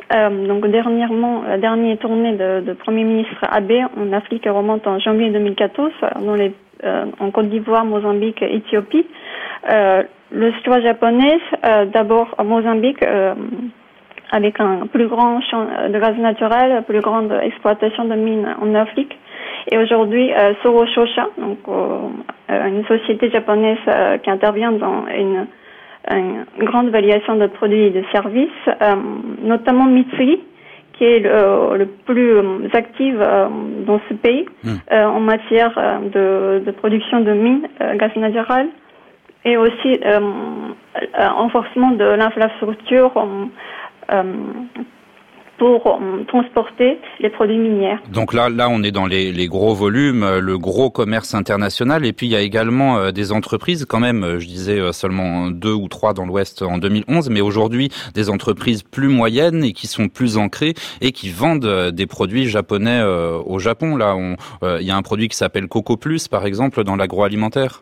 Euh, donc dernièrement, la dernière tournée de, de Premier ministre Abe en Afrique remonte en janvier deux mille quatorze, dans les, euh, en Côte d'Ivoire, Mozambique, Éthiopie. Euh, le choix japonais, euh, d'abord à Mozambique, euh, avec un plus grand champ de gaz naturel, plus grande exploitation de mines en Afrique. Et aujourd'hui, euh, Soro Shosha, donc euh, une société japonaise euh, qui intervient dans une une grande variation de produits et de services, euh, notamment Mitsui, qui est le, le plus actif euh, dans ce pays mmh. euh, en matière de, de production de mines, euh, gaz naturel, et aussi euh, renforcement de l'infrastructure euh, pour euh, transporter les produits miniers. Donc là, là, on est dans les, les gros volumes, le gros commerce international, et puis il y a également euh, des entreprises, quand même, je disais euh, seulement deux ou trois dans l'Ouest en deux mille onze, mais aujourd'hui des entreprises plus moyennes et qui sont plus ancrées et qui vendent euh, des produits japonais euh, au Japon. Là, on, euh, il y a un produit qui s'appelle Coco Plus, par exemple, dans l'agroalimentaire.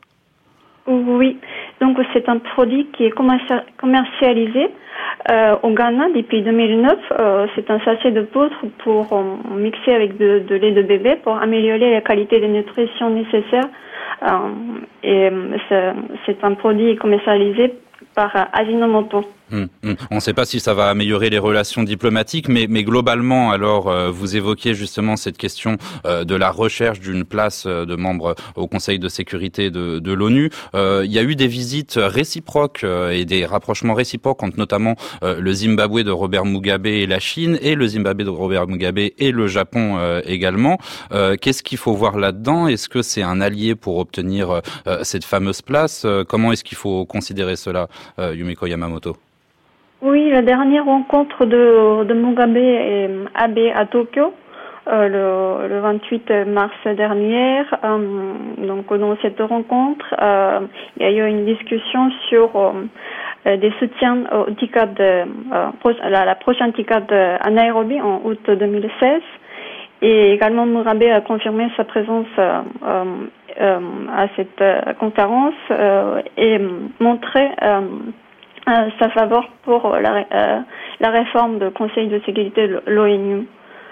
Oui, donc c'est un produit qui est commercialisé Euh, au Ghana depuis deux mille neuf. Euh, c'est un sachet de poudre pour euh, mixer avec de, de lait de bébé pour améliorer la qualité de nutrition nécessaire. Euh, et c'est, c'est un produit commercialisé par euh, Ajinomoto. Hum, hum. On ne sait pas si ça va améliorer les relations diplomatiques, mais, mais globalement, alors, euh, vous évoquiez justement cette question euh, de la recherche d'une place euh, de membre au Conseil de sécurité de, de l'ONU. Euh, il y a eu des visites réciproques euh, et des rapprochements réciproques entre notamment euh, le Zimbabwe de Robert Mugabe et la Chine, et le Zimbabwe de Robert Mugabe et le Japon euh, également. Euh, qu'est-ce qu'il faut voir là-dedans? Est-ce que c'est un allié pour obtenir euh, cette fameuse place? euh, Comment est-ce qu'il faut considérer cela, euh, Yumiko Yamamoto? Oui, la dernière rencontre de, de Mugabe et Abe à Tokyo, euh, le, le vingt-huit mars dernier. Euh, donc, dans cette rencontre, euh, il y a eu une discussion sur euh, des soutiens au TICAD, euh, la, la prochaine TICAD à Nairobi en août deux mille seize. Et également, Mugabe a confirmé sa présence euh, euh, à cette euh, conférence euh, et montré euh, Euh, sa faveur pour la, euh, la réforme du Conseil de sécurité de l'ONU.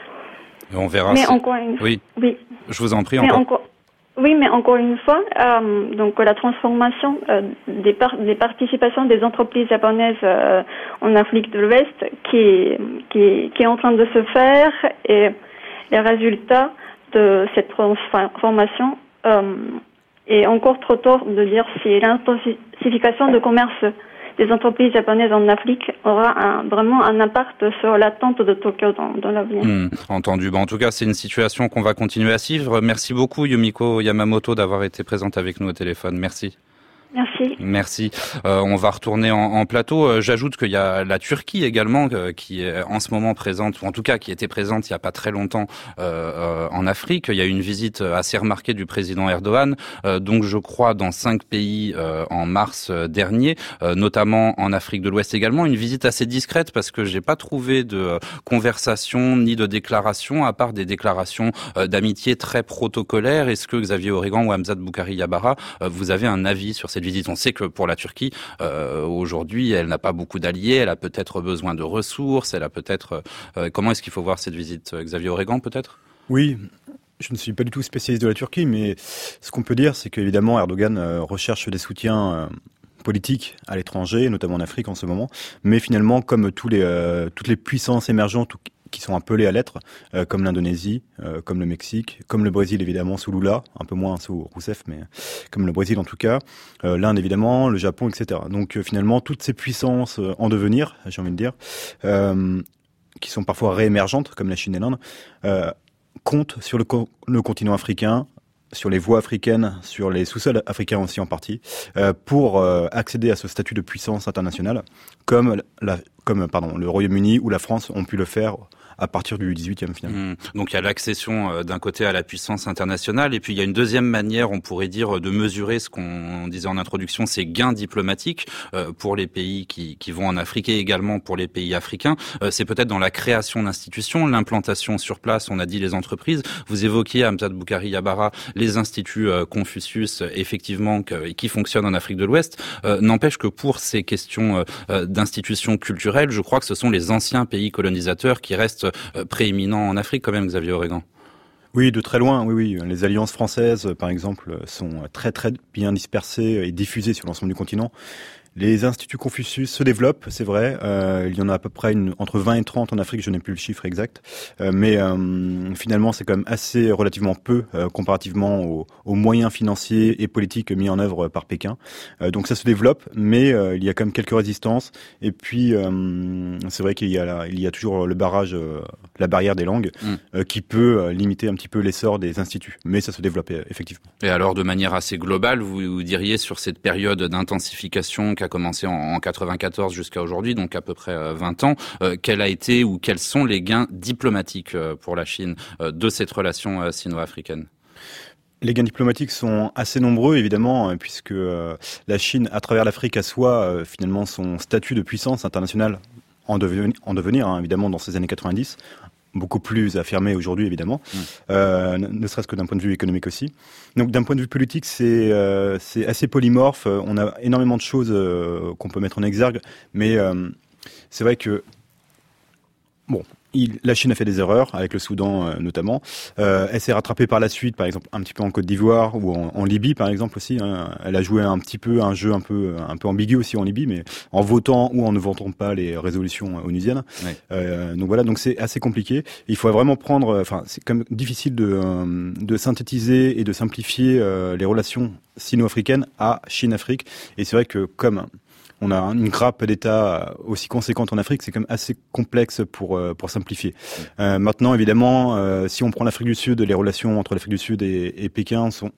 On verra. Mais si... encore une oui. oui. Je vous en prie. Mais encore. encore... Oui, mais encore une fois, euh, donc la transformation euh, des, par... des participations des entreprises japonaises euh, en Afrique de l'Ouest qui, qui, qui est en train de se faire, et les résultats de cette transformation euh, est encore trop tôt de dire si l'intensification de commerce des entreprises japonaises en Afrique aura un, vraiment un impact sur l'attente de Tokyo dans, dans l'avenir. Mmh, entendu. Bon, en tout cas, c'est une situation qu'on va continuer à suivre. Merci beaucoup, Yumiko Yamamoto, d'avoir été présente avec nous au téléphone. Merci. Merci. Merci. Euh, on va retourner en, en plateau. Euh, j'ajoute qu'il y a la Turquie également euh, qui est en ce moment présente, ou en tout cas qui était présente il n'y a pas très longtemps euh, euh, en Afrique. Il y a eu une visite assez remarquée du président Erdogan, euh, donc je crois dans cinq pays euh, en mars dernier, euh, notamment en Afrique de l'Ouest également. Une visite assez discrète parce que j'ai pas trouvé de conversation ni de déclaration, à part des déclarations euh, d'amitié très protocolaires. Est-ce que Xavier Oregan ou Hamzat Boukari Yabara, euh, vous avez un avis sur cette visite? On sait que pour la Turquie, euh, aujourd'hui, elle n'a pas beaucoup d'alliés, elle a peut-être besoin de ressources, elle a peut-être... Euh, comment est-ce qu'il faut voir cette visite? Xavier Oregan, peut-être? Oui, je ne suis pas du tout spécialiste de la Turquie, mais ce qu'on peut dire, c'est qu'évidemment, Erdogan euh, recherche des soutiens euh, politiques à l'étranger, notamment en Afrique en ce moment, mais finalement, comme tous les, euh, toutes les puissances émergentes qui sont appelés à l'être, euh, comme l'Indonésie, euh, comme le Mexique, comme le Brésil évidemment sous Lula, un peu moins sous Rousseff, mais comme le Brésil en tout cas, euh, l'Inde évidemment, le Japon, et cetera. Donc euh, finalement, toutes ces puissances euh, en devenir, j'ai envie de dire, euh, qui sont parfois réémergentes, comme la Chine et l'Inde, euh, comptent sur le, co- le continent africain, sur les voies africaines, sur les sous-sols africains aussi en partie, euh, pour euh, accéder à ce statut de puissance internationale, comme, la, comme pardon, le Royaume-Uni ou la France ont pu le faire à partir du dix-huitième finalement. Mmh. Donc il y a l'accession euh, d'un côté à la puissance internationale, et puis il y a une deuxième manière, on pourrait dire, de mesurer ce qu'on disait en introduction, ces gains diplomatiques euh, pour les pays qui, qui vont en Afrique et également pour les pays africains. Euh, c'est peut-être dans la création d'institutions, l'implantation sur place, on a dit les entreprises. Vous évoquiez, Hamzat Boukari Yabara, les instituts euh, Confucius, effectivement, que, qui fonctionnent en Afrique de l'Ouest. Euh, n'empêche que pour ces questions euh, d'institutions culturelles, naturel. Je crois que ce sont les anciens pays colonisateurs qui restent euh, prééminents en Afrique quand même, Xavier Oregan. Oui, de très loin, oui, oui. Les alliances françaises, par exemple, sont très très bien dispersées et diffusées sur l'ensemble du continent. Les instituts Confucius se développent, c'est vrai. Euh, il y en a à peu près une, entre vingt et trente en Afrique, je n'ai plus le chiffre exact. Euh, mais euh, finalement, c'est quand même assez relativement peu euh, comparativement aux, aux moyens financiers et politiques mis en œuvre par Pékin. Euh, donc ça se développe, mais euh, il y a quand même quelques résistances. Et puis, euh, c'est vrai qu'il y a, la, il y a toujours le barrage, euh, la barrière des langues, mmh. euh, qui peut euh, limiter un petit peu l'essor des instituts. Mais ça se développe effectivement. Et alors, de manière assez globale, vous, vous diriez sur cette période d'intensification qui a commencé en, en quatre-vingt-quatorze jusqu'à aujourd'hui, donc à peu près euh, vingt ans, euh, quel a été ou quels sont les gains diplomatiques euh, pour la Chine euh, de cette relation euh, sino-africaine ? Les gains diplomatiques sont assez nombreux, évidemment, puisque euh, la Chine, à travers l'Afrique, assoit euh, finalement son statut de puissance internationale en, deveni- en devenir, hein, évidemment, dans ces années quatre-vingt-dix. Beaucoup plus affirmé aujourd'hui, évidemment, mmh. euh, ne serait-ce que d'un point de vue économique aussi. Donc, d'un point de vue politique, c'est, euh, c'est assez polymorphe. On a énormément de choses euh, qu'on peut mettre en exergue, mais euh, c'est vrai que, bon, il, la Chine a fait des erreurs, avec le Soudan euh, notamment. Euh, elle s'est rattrapée par la suite, par exemple, un petit peu en Côte d'Ivoire ou en, en Libye, par exemple aussi. Hein. Elle a joué un petit peu un jeu un peu un peu ambigu aussi en Libye, mais en votant ou en ne votant pas les résolutions onusiennes. Ouais. Euh, donc voilà, donc c'est assez compliqué. Il faut vraiment prendre, enfin, c'est quand même difficile de euh, de synthétiser et de simplifier euh, les relations sino-africaines à Chine-Afrique. Et c'est vrai que comme on a une grappe d'États aussi conséquente en Afrique, c'est quand même assez complexe pour euh, pour simplifier. Euh, maintenant, évidemment, euh, si on prend l'Afrique du Sud, les relations entre l'Afrique du Sud et, et Pékin sont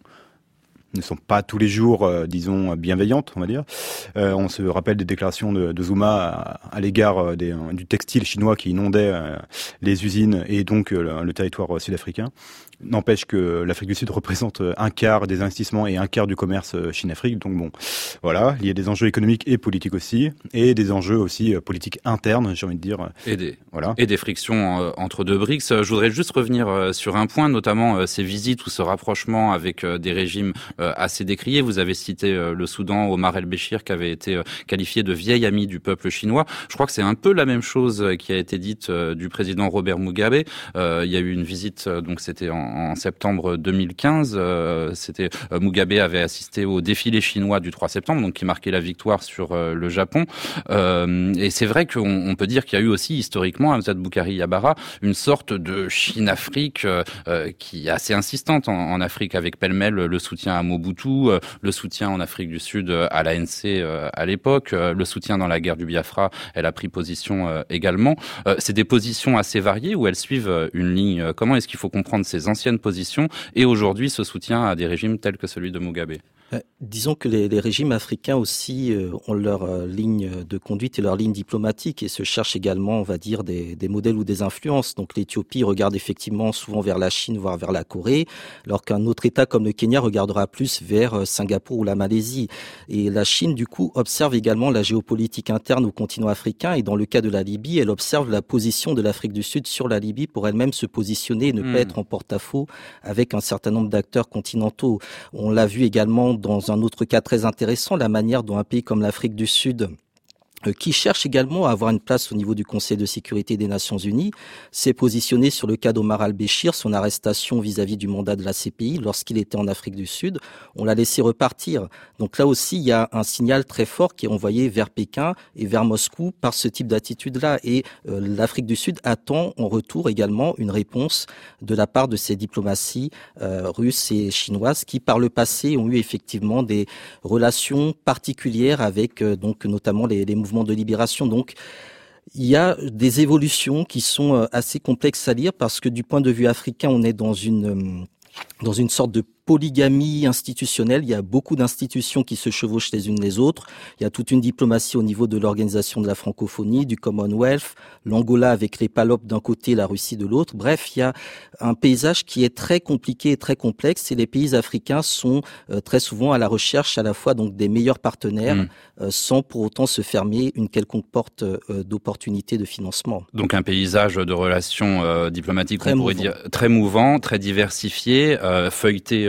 ne sont pas tous les jours, euh, disons, bienveillantes, on va dire. Euh, on se rappelle des déclarations de, de Zuma à, à l'égard des, du textile chinois qui inondait euh, les usines et donc euh, le, le territoire sud-africain. N'empêche que l'Afrique du Sud représente un quart des investissements et un quart du commerce Chine-Afrique. Donc bon, voilà, il y a des enjeux économiques et politiques aussi, et des enjeux aussi politiques internes, j'ai envie de dire. Et des, voilà. et des frictions euh, entre deux B R I C S. Je voudrais juste revenir euh, sur un point, notamment euh, ces visites ou ce rapprochement avec euh, des régimes euh, assez décriés. Vous avez cité euh, le Soudan, Omar el-Béchir, qui avait été euh, qualifié de vieil ami du peuple chinois. Je crois que c'est un peu la même chose euh, qui a été dite euh, du président Robert Mugabe. Euh, il y a eu une visite, euh, donc c'était en En septembre deux mille quinze, euh, c'était euh, Mugabe avait assisté au défilé chinois du trois septembre, donc qui marquait la victoire sur euh, le Japon. Euh, et c'est vrai qu'on on peut dire qu'il y a eu aussi historiquement, Hamzat Boukari Yabara, une sorte de Chine-Afrique euh, euh, qui est assez insistante en, en Afrique, avec pêle-mêle le soutien à Mobutu, euh, le soutien en Afrique du Sud à l'A N C euh, à l'époque, euh, le soutien dans la guerre du Biafra, elle a pris position euh, également. Euh, c'est des positions assez variées où elles suivent une ligne. Comment est-ce qu'il faut comprendre ces anciennes position et aujourd'hui ce soutien à des régimes tels que celui de Mugabe? Euh, disons que les, les régimes africains aussi euh, ont leur euh, ligne de conduite et leur ligne diplomatique et se cherchent également, on va dire, des, des modèles ou des influences. Donc l'Éthiopie regarde effectivement souvent vers la Chine, voire vers la Corée, alors qu'un autre État comme le Kenya regardera plus vers euh, Singapour ou la Malaisie. Et la Chine, du coup, observe également la géopolitique interne au continent africain et dans le cas de la Libye, elle observe la position de l'Afrique du Sud sur la Libye pour elle-même se positionner et ne mmh. pas être en porte-à-faux avec un certain nombre d'acteurs continentaux. On l'a vu également dans un autre cas très intéressant, la manière dont un pays comme l'Afrique du Sud, qui cherche également à avoir une place au niveau du Conseil de sécurité des Nations Unies, s'est positionné sur le cas d'Omar al-Béchir, son arrestation vis-à-vis du mandat de la C P I lorsqu'il était en Afrique du Sud. On l'a laissé repartir. Donc là aussi, il y a un signal très fort qui est envoyé vers Pékin et vers Moscou par ce type d'attitude-là. Et euh, l'Afrique du Sud attend en retour également une réponse de la part de ces diplomaties euh, russes et chinoises qui, par le passé, ont eu effectivement des relations particulières avec euh, donc notamment les, les mouvements de libération. Donc, il y a des évolutions qui sont assez complexes à lire parce que du point de vue africain, on est dans une dans une sorte de polygamie institutionnelle. Il y a beaucoup d'institutions qui se chevauchent les unes les autres. Il y a toute une diplomatie au niveau de l'organisation de la francophonie, du Commonwealth, l'Angola avec les Palopes d'un côté, la Russie de l'autre. Bref, il y a un paysage qui est très compliqué et très complexe et les pays africains sont euh, très souvent à la recherche à la fois donc des meilleurs partenaires mmh. euh, sans pour autant se fermer une quelconque porte euh, d'opportunité de financement. Donc un paysage de relations euh, diplomatiques, très on pourrait mouvant. dire très mouvant, très diversifié, euh, feuilleté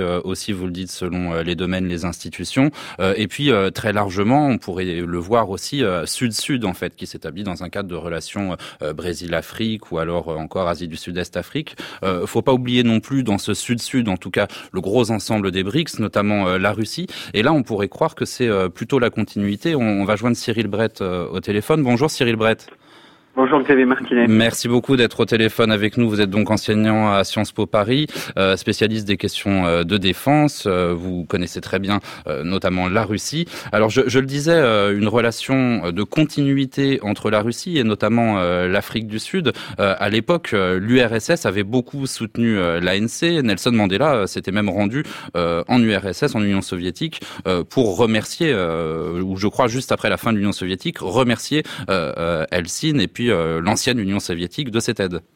euh, aussi, vous le dites, selon euh, les domaines, les institutions. Euh, et puis, euh, très largement, on pourrait le voir aussi euh, Sud-Sud, en fait, qui s'établit dans un cadre de relations euh, Brésil-Afrique ou alors euh, encore Asie du Sud-Est Afrique. Euh, faut pas oublier non plus dans ce Sud-Sud, en tout cas, le gros ensemble des BRICS, notamment euh, la Russie. Et là, on pourrait croire que c'est euh, plutôt la continuité. On, on va joindre Cyril Brett euh, au téléphone. Bonjour Cyril Brett. Bonjour Xavier Martinet. Merci beaucoup d'être au téléphone avec nous. Vous êtes donc enseignant à Sciences Po Paris, euh, spécialiste des questions euh, de défense. Euh, vous connaissez très bien euh, notamment la Russie. Alors je, je le disais, euh, une relation de continuité entre la Russie et notamment euh, l'Afrique du Sud. Euh, à l'époque, euh, l'U R S S avait beaucoup soutenu euh, l'A N C. Nelson Mandela euh, s'était même rendu euh, en U R S S, en Union soviétique, euh, pour remercier, euh, ou je crois juste après la fin de l'Union soviétique, remercier euh, euh, Helsinki et puis euh, l'ancienne Union soviétique de cette aide.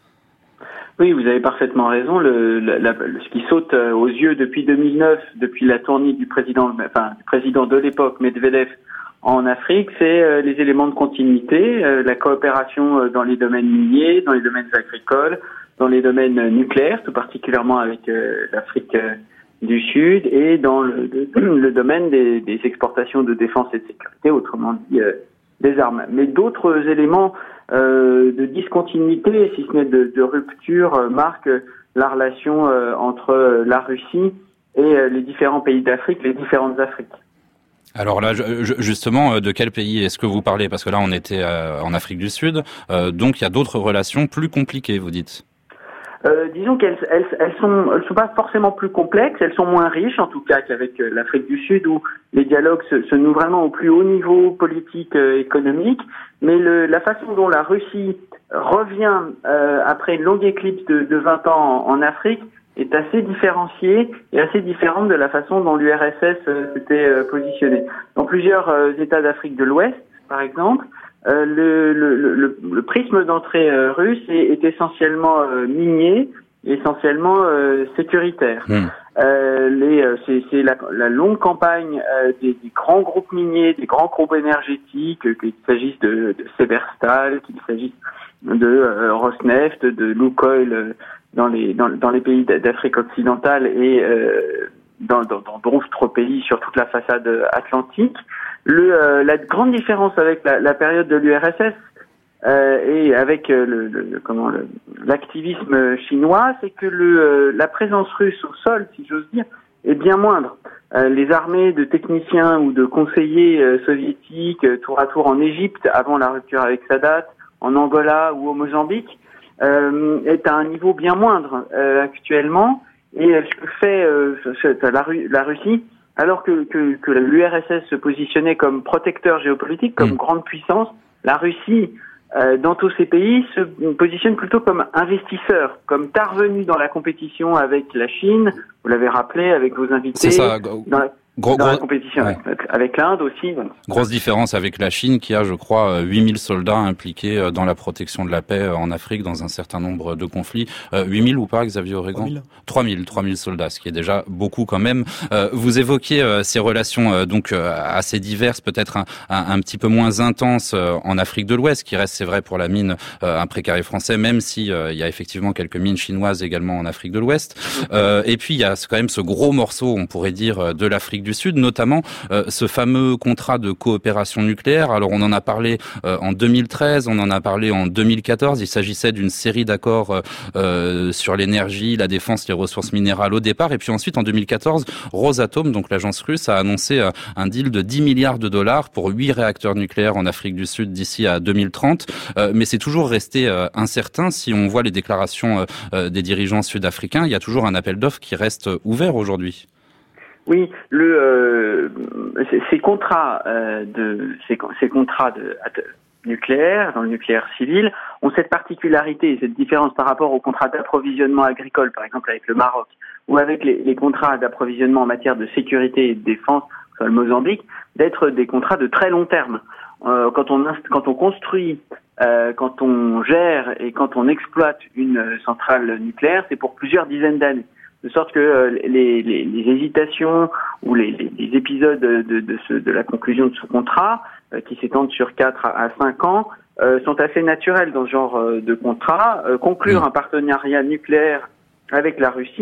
Oui, vous avez parfaitement raison. Le, la, la, ce qui saute aux yeux depuis deux mille neuf, depuis la tournée du président, enfin du président de l'époque, Medvedev, en Afrique, c'est euh, les éléments de continuité, euh, la coopération euh, dans les domaines miniers, dans les domaines agricoles, dans les domaines nucléaires, tout particulièrement avec euh, l'Afrique euh, du Sud, et dans le, le, le domaine des, des exportations de défense et de sécurité, autrement dit euh, des armes. Mais d'autres éléments euh, de discontinuité, si ce n'est de, de rupture, euh, marquent la relation euh, entre la Russie et euh, les différents pays d'Afrique, les différentes Afriques. Alors là, je, justement, de quel pays est-ce que vous parlez? Parce que là, on était euh, en Afrique du Sud, euh, donc il y a d'autres relations plus compliquées, vous dites. Euh, disons qu'elles elles, elles sont elles sont pas forcément plus complexes, elles sont moins riches en tout cas qu'avec euh, l'Afrique du Sud où les dialogues se, se nouent vraiment au plus haut niveau politique, euh, économique, mais le, la façon dont la Russie revient euh, après une longue éclipse de, de vingt ans en, en Afrique est assez différenciée et assez différente de la façon dont l'U R S S euh, s'était euh, positionné. Dans plusieurs euh, États d'Afrique de l'Ouest, par exemple, Euh, le, le, le, le prisme d'entrée euh, russe est, est essentiellement euh, minier, essentiellement euh, sécuritaire. Mmh. Euh, les, euh, c'est, c'est la, la longue campagne euh, des, des grands groupes miniers, des grands groupes énergétiques, euh, qu'il s'agisse de, de Severstal, qu'il s'agisse de euh, Rosneft, de Lukoil euh, dans les dans, dans les pays d'Afrique occidentale et euh, dans, dans, dans d'autres pays sur toute la façade atlantique. Le, euh, la grande différence avec la, la période de l'U R S S euh, et avec euh, le, le, comment le, l'activisme chinois, c'est que le, euh, la présence russe au sol, si j'ose dire, est bien moindre. Euh, les armées de techniciens ou de conseillers euh, soviétiques, euh, tour à tour en Égypte, avant la rupture avec Sadat, en Angola ou au Mozambique, euh, est à un niveau bien moindre euh, actuellement. Et euh, ce que fait euh, la, la Russie, alors que, que, que l'U R S S se positionnait comme protecteur géopolitique, comme mmh. grande puissance, la Russie, euh, dans tous ces pays, se positionne plutôt comme investisseur, comme intervenu dans la compétition avec la Chine, vous l'avez rappelé, avec vos invités. C'est ça. Dans la... Gros, dans gros, la compétition ouais. avec, avec l'Inde aussi. Donc. Grosse différence avec la Chine qui a, je crois, huit mille soldats impliqués dans la protection de la paix en Afrique dans un certain nombre de conflits. Euh, huit mille ou pas, Xavier Oregon? trois mille. trois mille soldats, ce qui est déjà beaucoup quand même. Euh, vous évoquez euh, ces relations euh, donc euh, assez diverses, peut-être un, un, un petit peu moins intenses euh, en Afrique de l'Ouest, qui reste, c'est vrai, pour la mine euh, un précaré français, même si euh, il y a effectivement quelques mines chinoises également en Afrique de l'Ouest. Euh, et puis il y a quand même ce gros morceau, on pourrait dire, de l'Afrique du Sud, notamment euh, ce fameux contrat de coopération nucléaire. Alors on en a parlé euh, en deux mille treize, on en a parlé en deux mille quatorze. Il s'agissait d'une série d'accords euh, sur l'énergie, la défense, les ressources minérales au départ. Et puis ensuite, en deux mille quatorze, Rosatom, donc l'agence russe, a annoncé euh, un deal de dix milliards de dollars pour huit réacteurs nucléaires en Afrique du Sud d'ici à deux mille trente. Euh, mais c'est toujours resté euh, incertain. Si on voit les déclarations euh, des dirigeants sud-africains, il y a toujours un appel d'offres qui reste ouvert aujourd'hui. Oui, le euh, ces, ces contrats euh, de ces, ces contrats de, de nucléaire dans le nucléaire civil ont cette particularité, cette différence par rapport aux contrats d'approvisionnement agricole, par exemple avec le Maroc, ou avec les, les contrats d'approvisionnement en matière de sécurité et de défense, sur le Mozambique, d'être des contrats de très long terme. Euh, quand on quand on construit, euh, quand on gère et quand on exploite une centrale nucléaire, c'est pour plusieurs dizaines d'années. De sorte que euh, les, les, les hésitations ou les, les, les épisodes de, de, de, ce, de la conclusion de ce contrat, euh, qui s'étendent sur quatre à cinq ans, euh, sont assez naturels dans ce genre euh, de contrat. Euh, conclure un partenariat nucléaire avec la Russie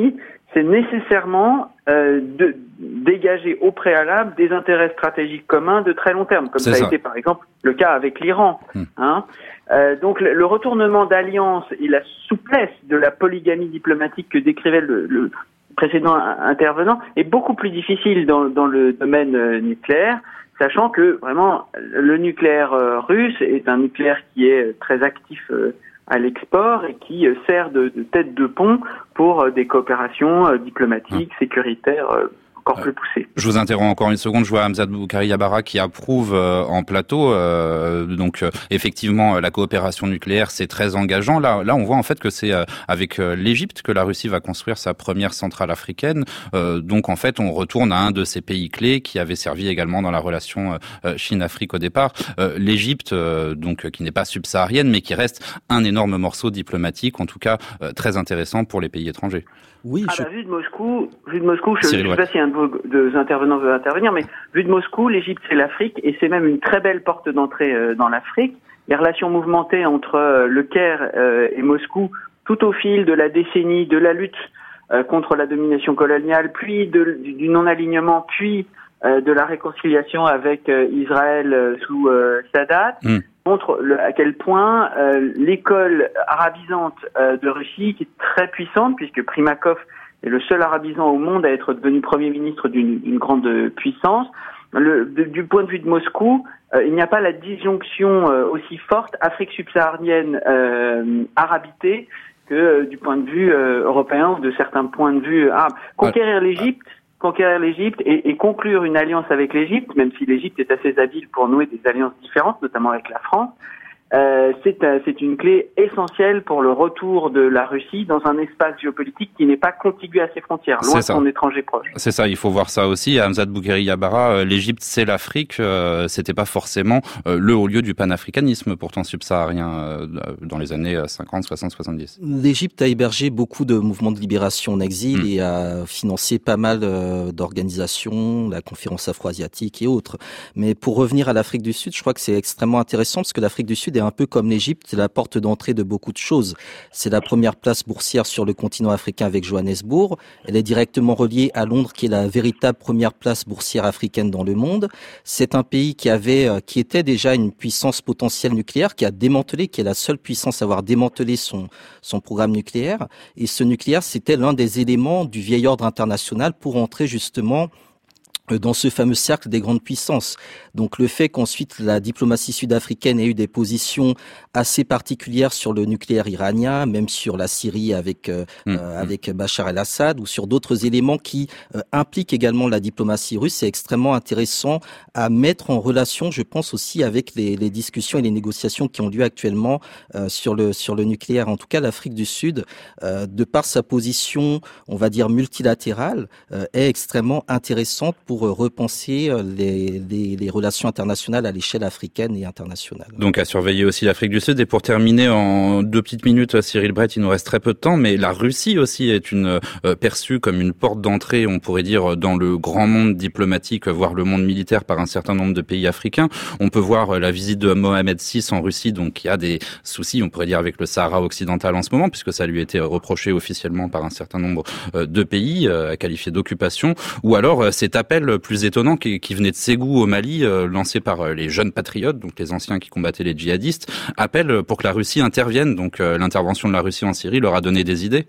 c'est nécessairement euh, de dégager au préalable des intérêts stratégiques communs de très long terme, comme ça, ça a été par exemple le cas avec l'Iran. Hum. Hein. Euh, donc le, le retournement d'alliance et la souplesse de la polygamie diplomatique que décrivait le, le précédent intervenant est beaucoup plus difficile dans, dans le domaine euh, nucléaire, sachant que vraiment le nucléaire euh, russe est un nucléaire qui est très actif euh, à l'export et qui euh, sert de, de tête de pont pour euh, des coopérations euh, diplomatiques, mmh. sécuritaires euh, encore plus poussées. Je vous interromps encore une seconde. Je vois Hamzat Boukari Yabara qui approuve euh, en plateau. Euh, donc euh, effectivement, la coopération nucléaire, c'est très engageant. Là, là, on voit en fait que c'est euh, avec euh, l'Égypte que la Russie va construire sa première centrale africaine. Euh, donc en fait, on retourne à un de ces pays clés qui avait servi également dans la relation euh, Chine-Afrique au départ. Euh, L'Égypte, euh, donc euh, qui n'est pas subsaharienne, mais qui reste un énorme morceau diplomatique, en tout cas euh, très intéressant pour les pays étrangers. Oui, ah je... bah, vu de Moscou, vu de Moscou, je ne sais pas si un de vos deux intervenants veut intervenir, mais vu de Moscou, l'Égypte c'est l'Afrique et c'est même une très belle porte d'entrée euh, dans l'Afrique. Les relations mouvementées entre euh, le Caire euh, et Moscou, tout au fil de la décennie de la lutte euh, contre la domination coloniale, puis de, du non-alignement, puis euh, de la réconciliation avec euh, Israël euh, sous euh, Sadat. Mm. montre le, à quel point euh, l'école arabisante euh, de Russie, qui est très puissante, puisque Primakov est le seul arabisant au monde à être devenu Premier ministre d'une, d'une grande puissance, le, de, du point de vue de Moscou, euh, il n'y a pas la disjonction euh, aussi forte Afrique subsaharienne euh, arabité que euh, du point de vue euh, européen ou de certains points de vue arabes. Conquérir l'Égypte, conquérir l'Égypte et, et conclure une alliance avec l'Égypte, même si l'Égypte est assez habile pour nouer des alliances différentes, notamment avec la France, euh, c'est, euh, c'est une clé essentielle pour le retour de la Russie dans un espace géopolitique qui n'est pas contigu à ses frontières, loin de son étranger proche. C'est ça, il faut voir ça aussi. Hamzat Boukari Yabara, l'Égypte c'est l'Afrique, euh, c'était pas forcément euh, le haut lieu du panafricanisme, pourtant subsaharien, euh, dans les années cinquante, soixante, soixante-dix. L'Égypte a hébergé beaucoup de mouvements de libération en exil mmh. et a financé pas mal euh, d'organisations, la conférence afro-asiatique et autres. Mais pour revenir à l'Afrique du Sud, je crois que c'est extrêmement intéressant parce que l'Afrique du Sud est un peu comme l'Égypte, c'est la porte d'entrée de beaucoup de choses. C'est la première place boursière sur le continent africain avec Johannesburg. Elle est directement reliée à Londres, qui est la véritable première place boursière africaine dans le monde. C'est un pays qui avait, qui était déjà une puissance potentielle nucléaire, qui a démantelé, qui est la seule puissance à avoir démantelé son, son programme nucléaire. Et ce nucléaire, c'était l'un des éléments du vieil ordre international pour entrer justement dans ce fameux cercle des grandes puissances. Donc le fait qu'ensuite la diplomatie sud-africaine ait eu des positions assez particulières sur le nucléaire iranien, même sur la Syrie avec euh, mmh. euh, avec Bachar el-Assad, ou sur d'autres éléments qui euh, impliquent également la diplomatie russe, c'est extrêmement intéressant à mettre en relation, je pense aussi, avec les, les discussions et les négociations qui ont lieu actuellement euh, sur le sur le nucléaire. En tout cas, l'Afrique du Sud, euh, de par sa position, on va dire multilatérale, euh, est extrêmement intéressante pour repenser les, les, les relations internationales à l'échelle africaine et internationale. Donc à surveiller aussi l'Afrique du Sud. Et pour terminer en deux petites minutes, Cyril Brett, il nous reste très peu de temps, mais la Russie aussi est une euh, perçue comme une porte d'entrée, on pourrait dire, dans le grand monde diplomatique, voire le monde militaire par un certain nombre de pays africains. On peut voir la visite de Mohamed six en Russie, donc qui a des soucis, on pourrait dire, avec le Sahara occidental en ce moment, puisque ça lui a été reproché officiellement par un certain nombre de pays, euh, qualifié d'occupation, ou alors euh, cet appel plus étonnant qui, qui venait de Ségou au Mali, euh, lancé par euh, les jeunes patriotes, donc les anciens qui combattaient les djihadistes, appel pour que la Russie intervienne. Donc euh, l'intervention de la Russie en Syrie leur a donné des idées.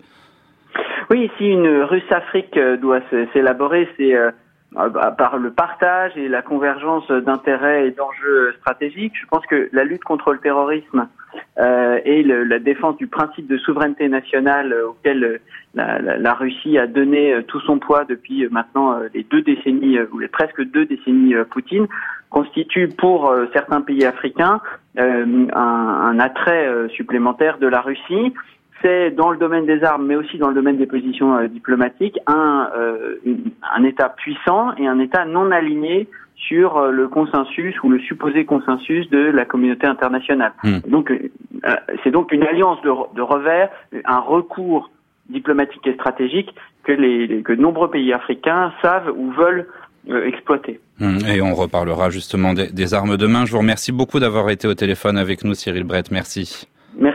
Oui, si une Russe-Afrique doit s'élaborer, c'est euh, par le partage et la convergence d'intérêts et d'enjeux stratégiques. Je pense que la lutte contre le terrorisme euh, et le, la défense du principe de souveraineté nationale auquel la, la, la Russie a donné tout son poids depuis maintenant les deux décennies, ou les presque deux décennies Poutine, constitue pour certains pays africains euh, un, un attrait supplémentaire de la Russie. C'est dans le domaine des armes, mais aussi dans le domaine des positions euh, diplomatiques, un, euh, un État puissant et un État non aligné sur euh, le consensus ou le supposé consensus de la communauté internationale. Mmh. Donc, euh, c'est donc une alliance de, de revers, un recours diplomatique et stratégique que les, les que de nombreux pays africains savent ou veulent euh, exploiter. Et on reparlera justement des, des armes demain. Je vous remercie beaucoup d'avoir été au téléphone avec nous, Cyril Brett. Merci. Merci.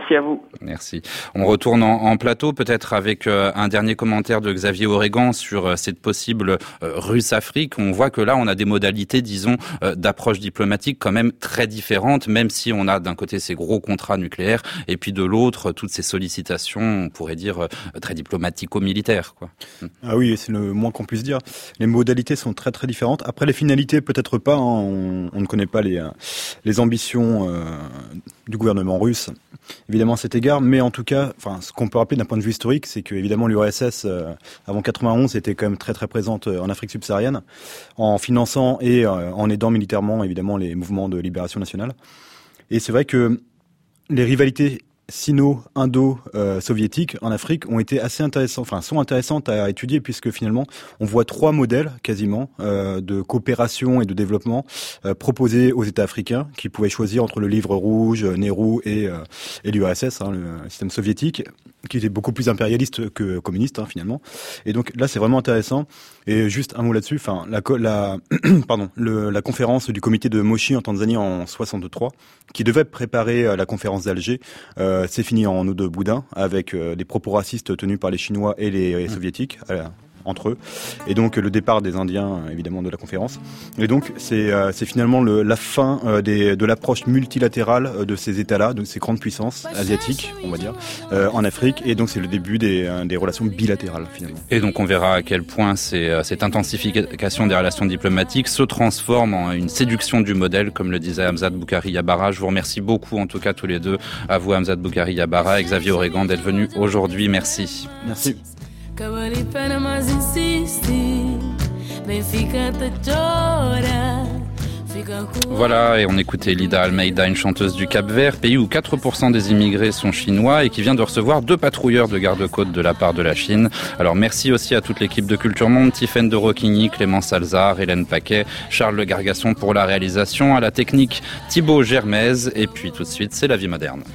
Merci à vous. Merci. On retourne en, en plateau, peut-être avec euh, un dernier commentaire de Xavier Oregan sur euh, cette possible euh, Russe-Afrique. On voit que là, on a des modalités, disons, euh, d'approche diplomatique quand même très différentes, même si on a d'un côté ces gros contrats nucléaires et puis de l'autre toutes ces sollicitations, on pourrait dire, euh, très diplomatico-militaires, quoi. Ah oui, c'est le moins qu'on puisse dire. Les modalités sont très très différentes. Après, les finalités, peut-être pas. Hein. On, on ne connaît pas les, les ambitions euh, du gouvernement russe, évidemment à cet égard. Mais en tout cas, enfin, ce qu'on peut rappeler d'un point de vue historique, c'est que évidemment l'U R S S, euh, avant quatre-vingt-onze, était quand même très très présente en Afrique subsaharienne, en finançant et euh, en aidant militairement, évidemment, les mouvements de libération nationale. Et c'est vrai que les rivalités sino-indo-soviétiques en Afrique ont été assez intéressantes, enfin sont intéressantes à étudier puisque finalement on voit trois modèles quasiment euh, de coopération et de développement euh, proposés aux États africains qui pouvaient choisir entre le livre rouge, Nehru et, euh, et l'U R S S, hein, le système soviétique, qui était beaucoup plus impérialiste que communiste hein, finalement. Et donc là c'est vraiment intéressant. Et juste un mot là-dessus, enfin la, la pardon, le, la conférence du comité de Moshi en Tanzanie en soixante-trois, qui devait préparer la conférence d'Alger. Euh, c'est fini en eau de boudin avec euh, des propos racistes tenus par les Chinois et les, les Soviétiques euh, entre eux, et donc le départ des Indiens évidemment de la conférence. Et donc c'est euh, c'est finalement le, la fin euh, des, de l'approche multilatérale euh, de ces États-là, de ces grandes puissances asiatiques, on va dire, euh, en Afrique. Et donc c'est le début des, euh, des relations bilatérales finalement. Et donc on verra à quel point c'est, euh, cette intensification des relations diplomatiques se transforme en une séduction du modèle, comme le disait Hamzat Boukari Yabara. Je vous remercie beaucoup en tout cas tous les deux, à vous Hamzat Boukari Yabara et Xavier Oregan d'être venus aujourd'hui. Merci. Merci. Voilà, et on écoutait Lida Almeida, une chanteuse du Cap-Vert, pays où quatre pour cent des immigrés sont chinois et qui vient de recevoir deux patrouilleurs de garde-côte de la part de la Chine. Alors merci aussi à toute l'équipe de Culture Monde, Tiffaine de Roquigny, Clément Salzar, Hélène Paquet, Charles Le Gargasson pour la réalisation, à la technique Thibaut Germaise, et puis tout de suite c'est La Vie moderne.